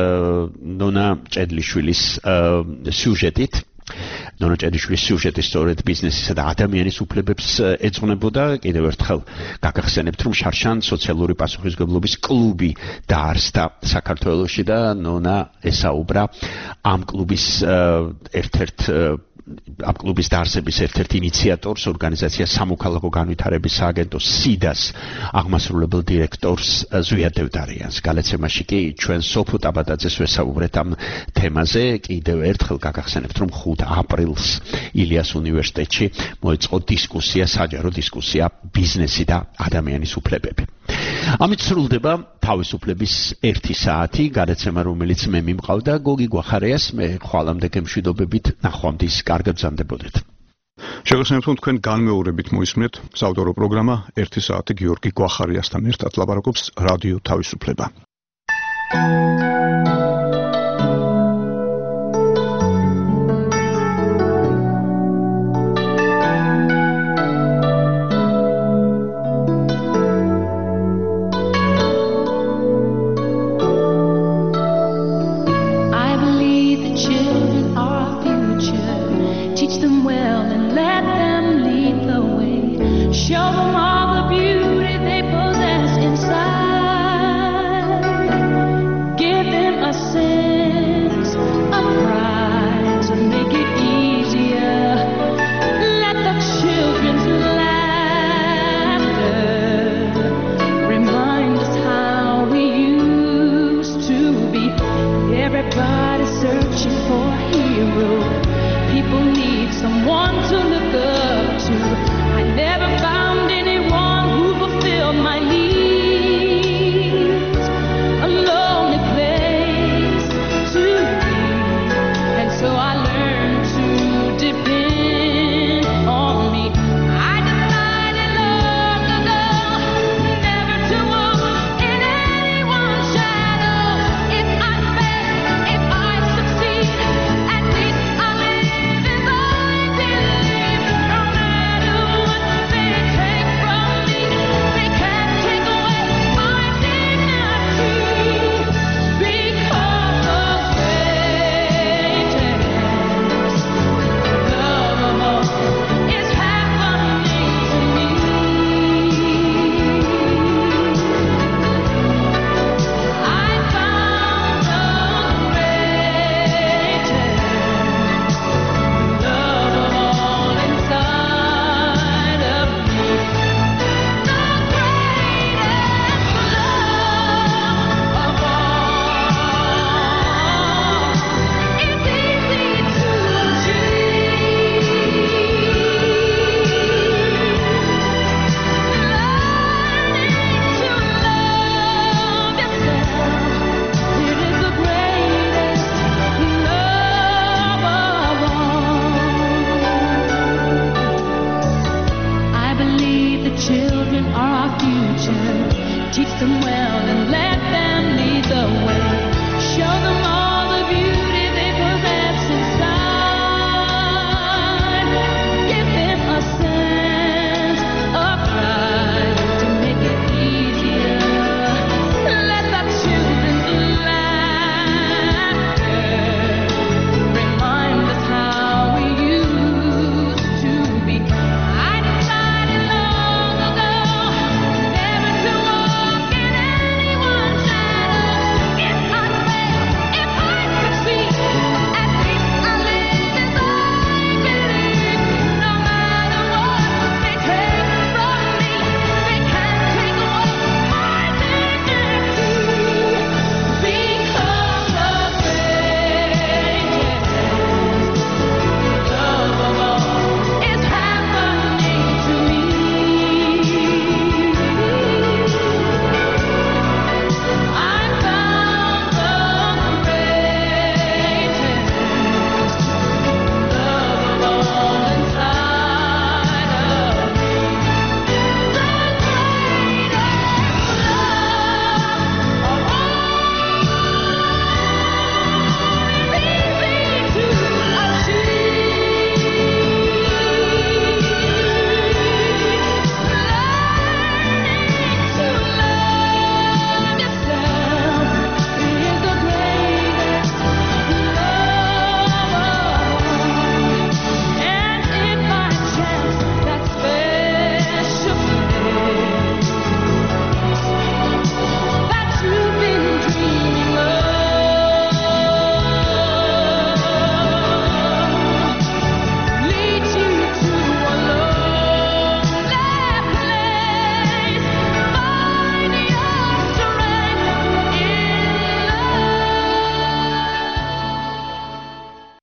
ნონა ჭედლიშვილის სიუჟეტით. ნონა ჭედლიშვილის სიუჟეტი სწორედ ბიზნესისა და ადამიანის უფლებებს ეძღვნებოდა. კიდევ ერთხელ გაგახსენებთ, რომ შარშან სოციალური პასუხისმგებლობის კლუბი დაარსდა საქართველოში და ნონა ესაუბრა ამ კლუბის ერთ-ერთ ამ კლუბის დაარსების ერთ-ერთ ინიციატორს, ორგანიზაცია სამოქალაქო განვითარების სააგენტო SIDA-ს აღმასრულებელ დირექტორს ზვიად დევდარიანს. გალაცემაში კი ჩვენ სოფო ტაბატაძეს ვესაუბრეთ ამ თემაზე. კიდევ ერთხელ გაგახსენებთ, რომ 5 აპრილს ილიას უნივერსიტეტში მოეწყო დისკუსია, საჯარო დისკუსია ბიზნესი და ადამიანის უფლებები. ამით სრულდება თავისუფლების 1 საათი, გადაცემა რომელიც მე მიმყავდა გოგი გვახარიას, მე ხვალამდე გემშვიდობებით ნახვამდის, კარგად ბრძანდებოდეთ. შეგახსენებთ, რომ თქვენ განმეორებით მოისმინეთ საავტორო პროგრამა 1 საათი გიორგი გვახარიასთან ერთად ლაპარაკობს რადიო თავისუფლება.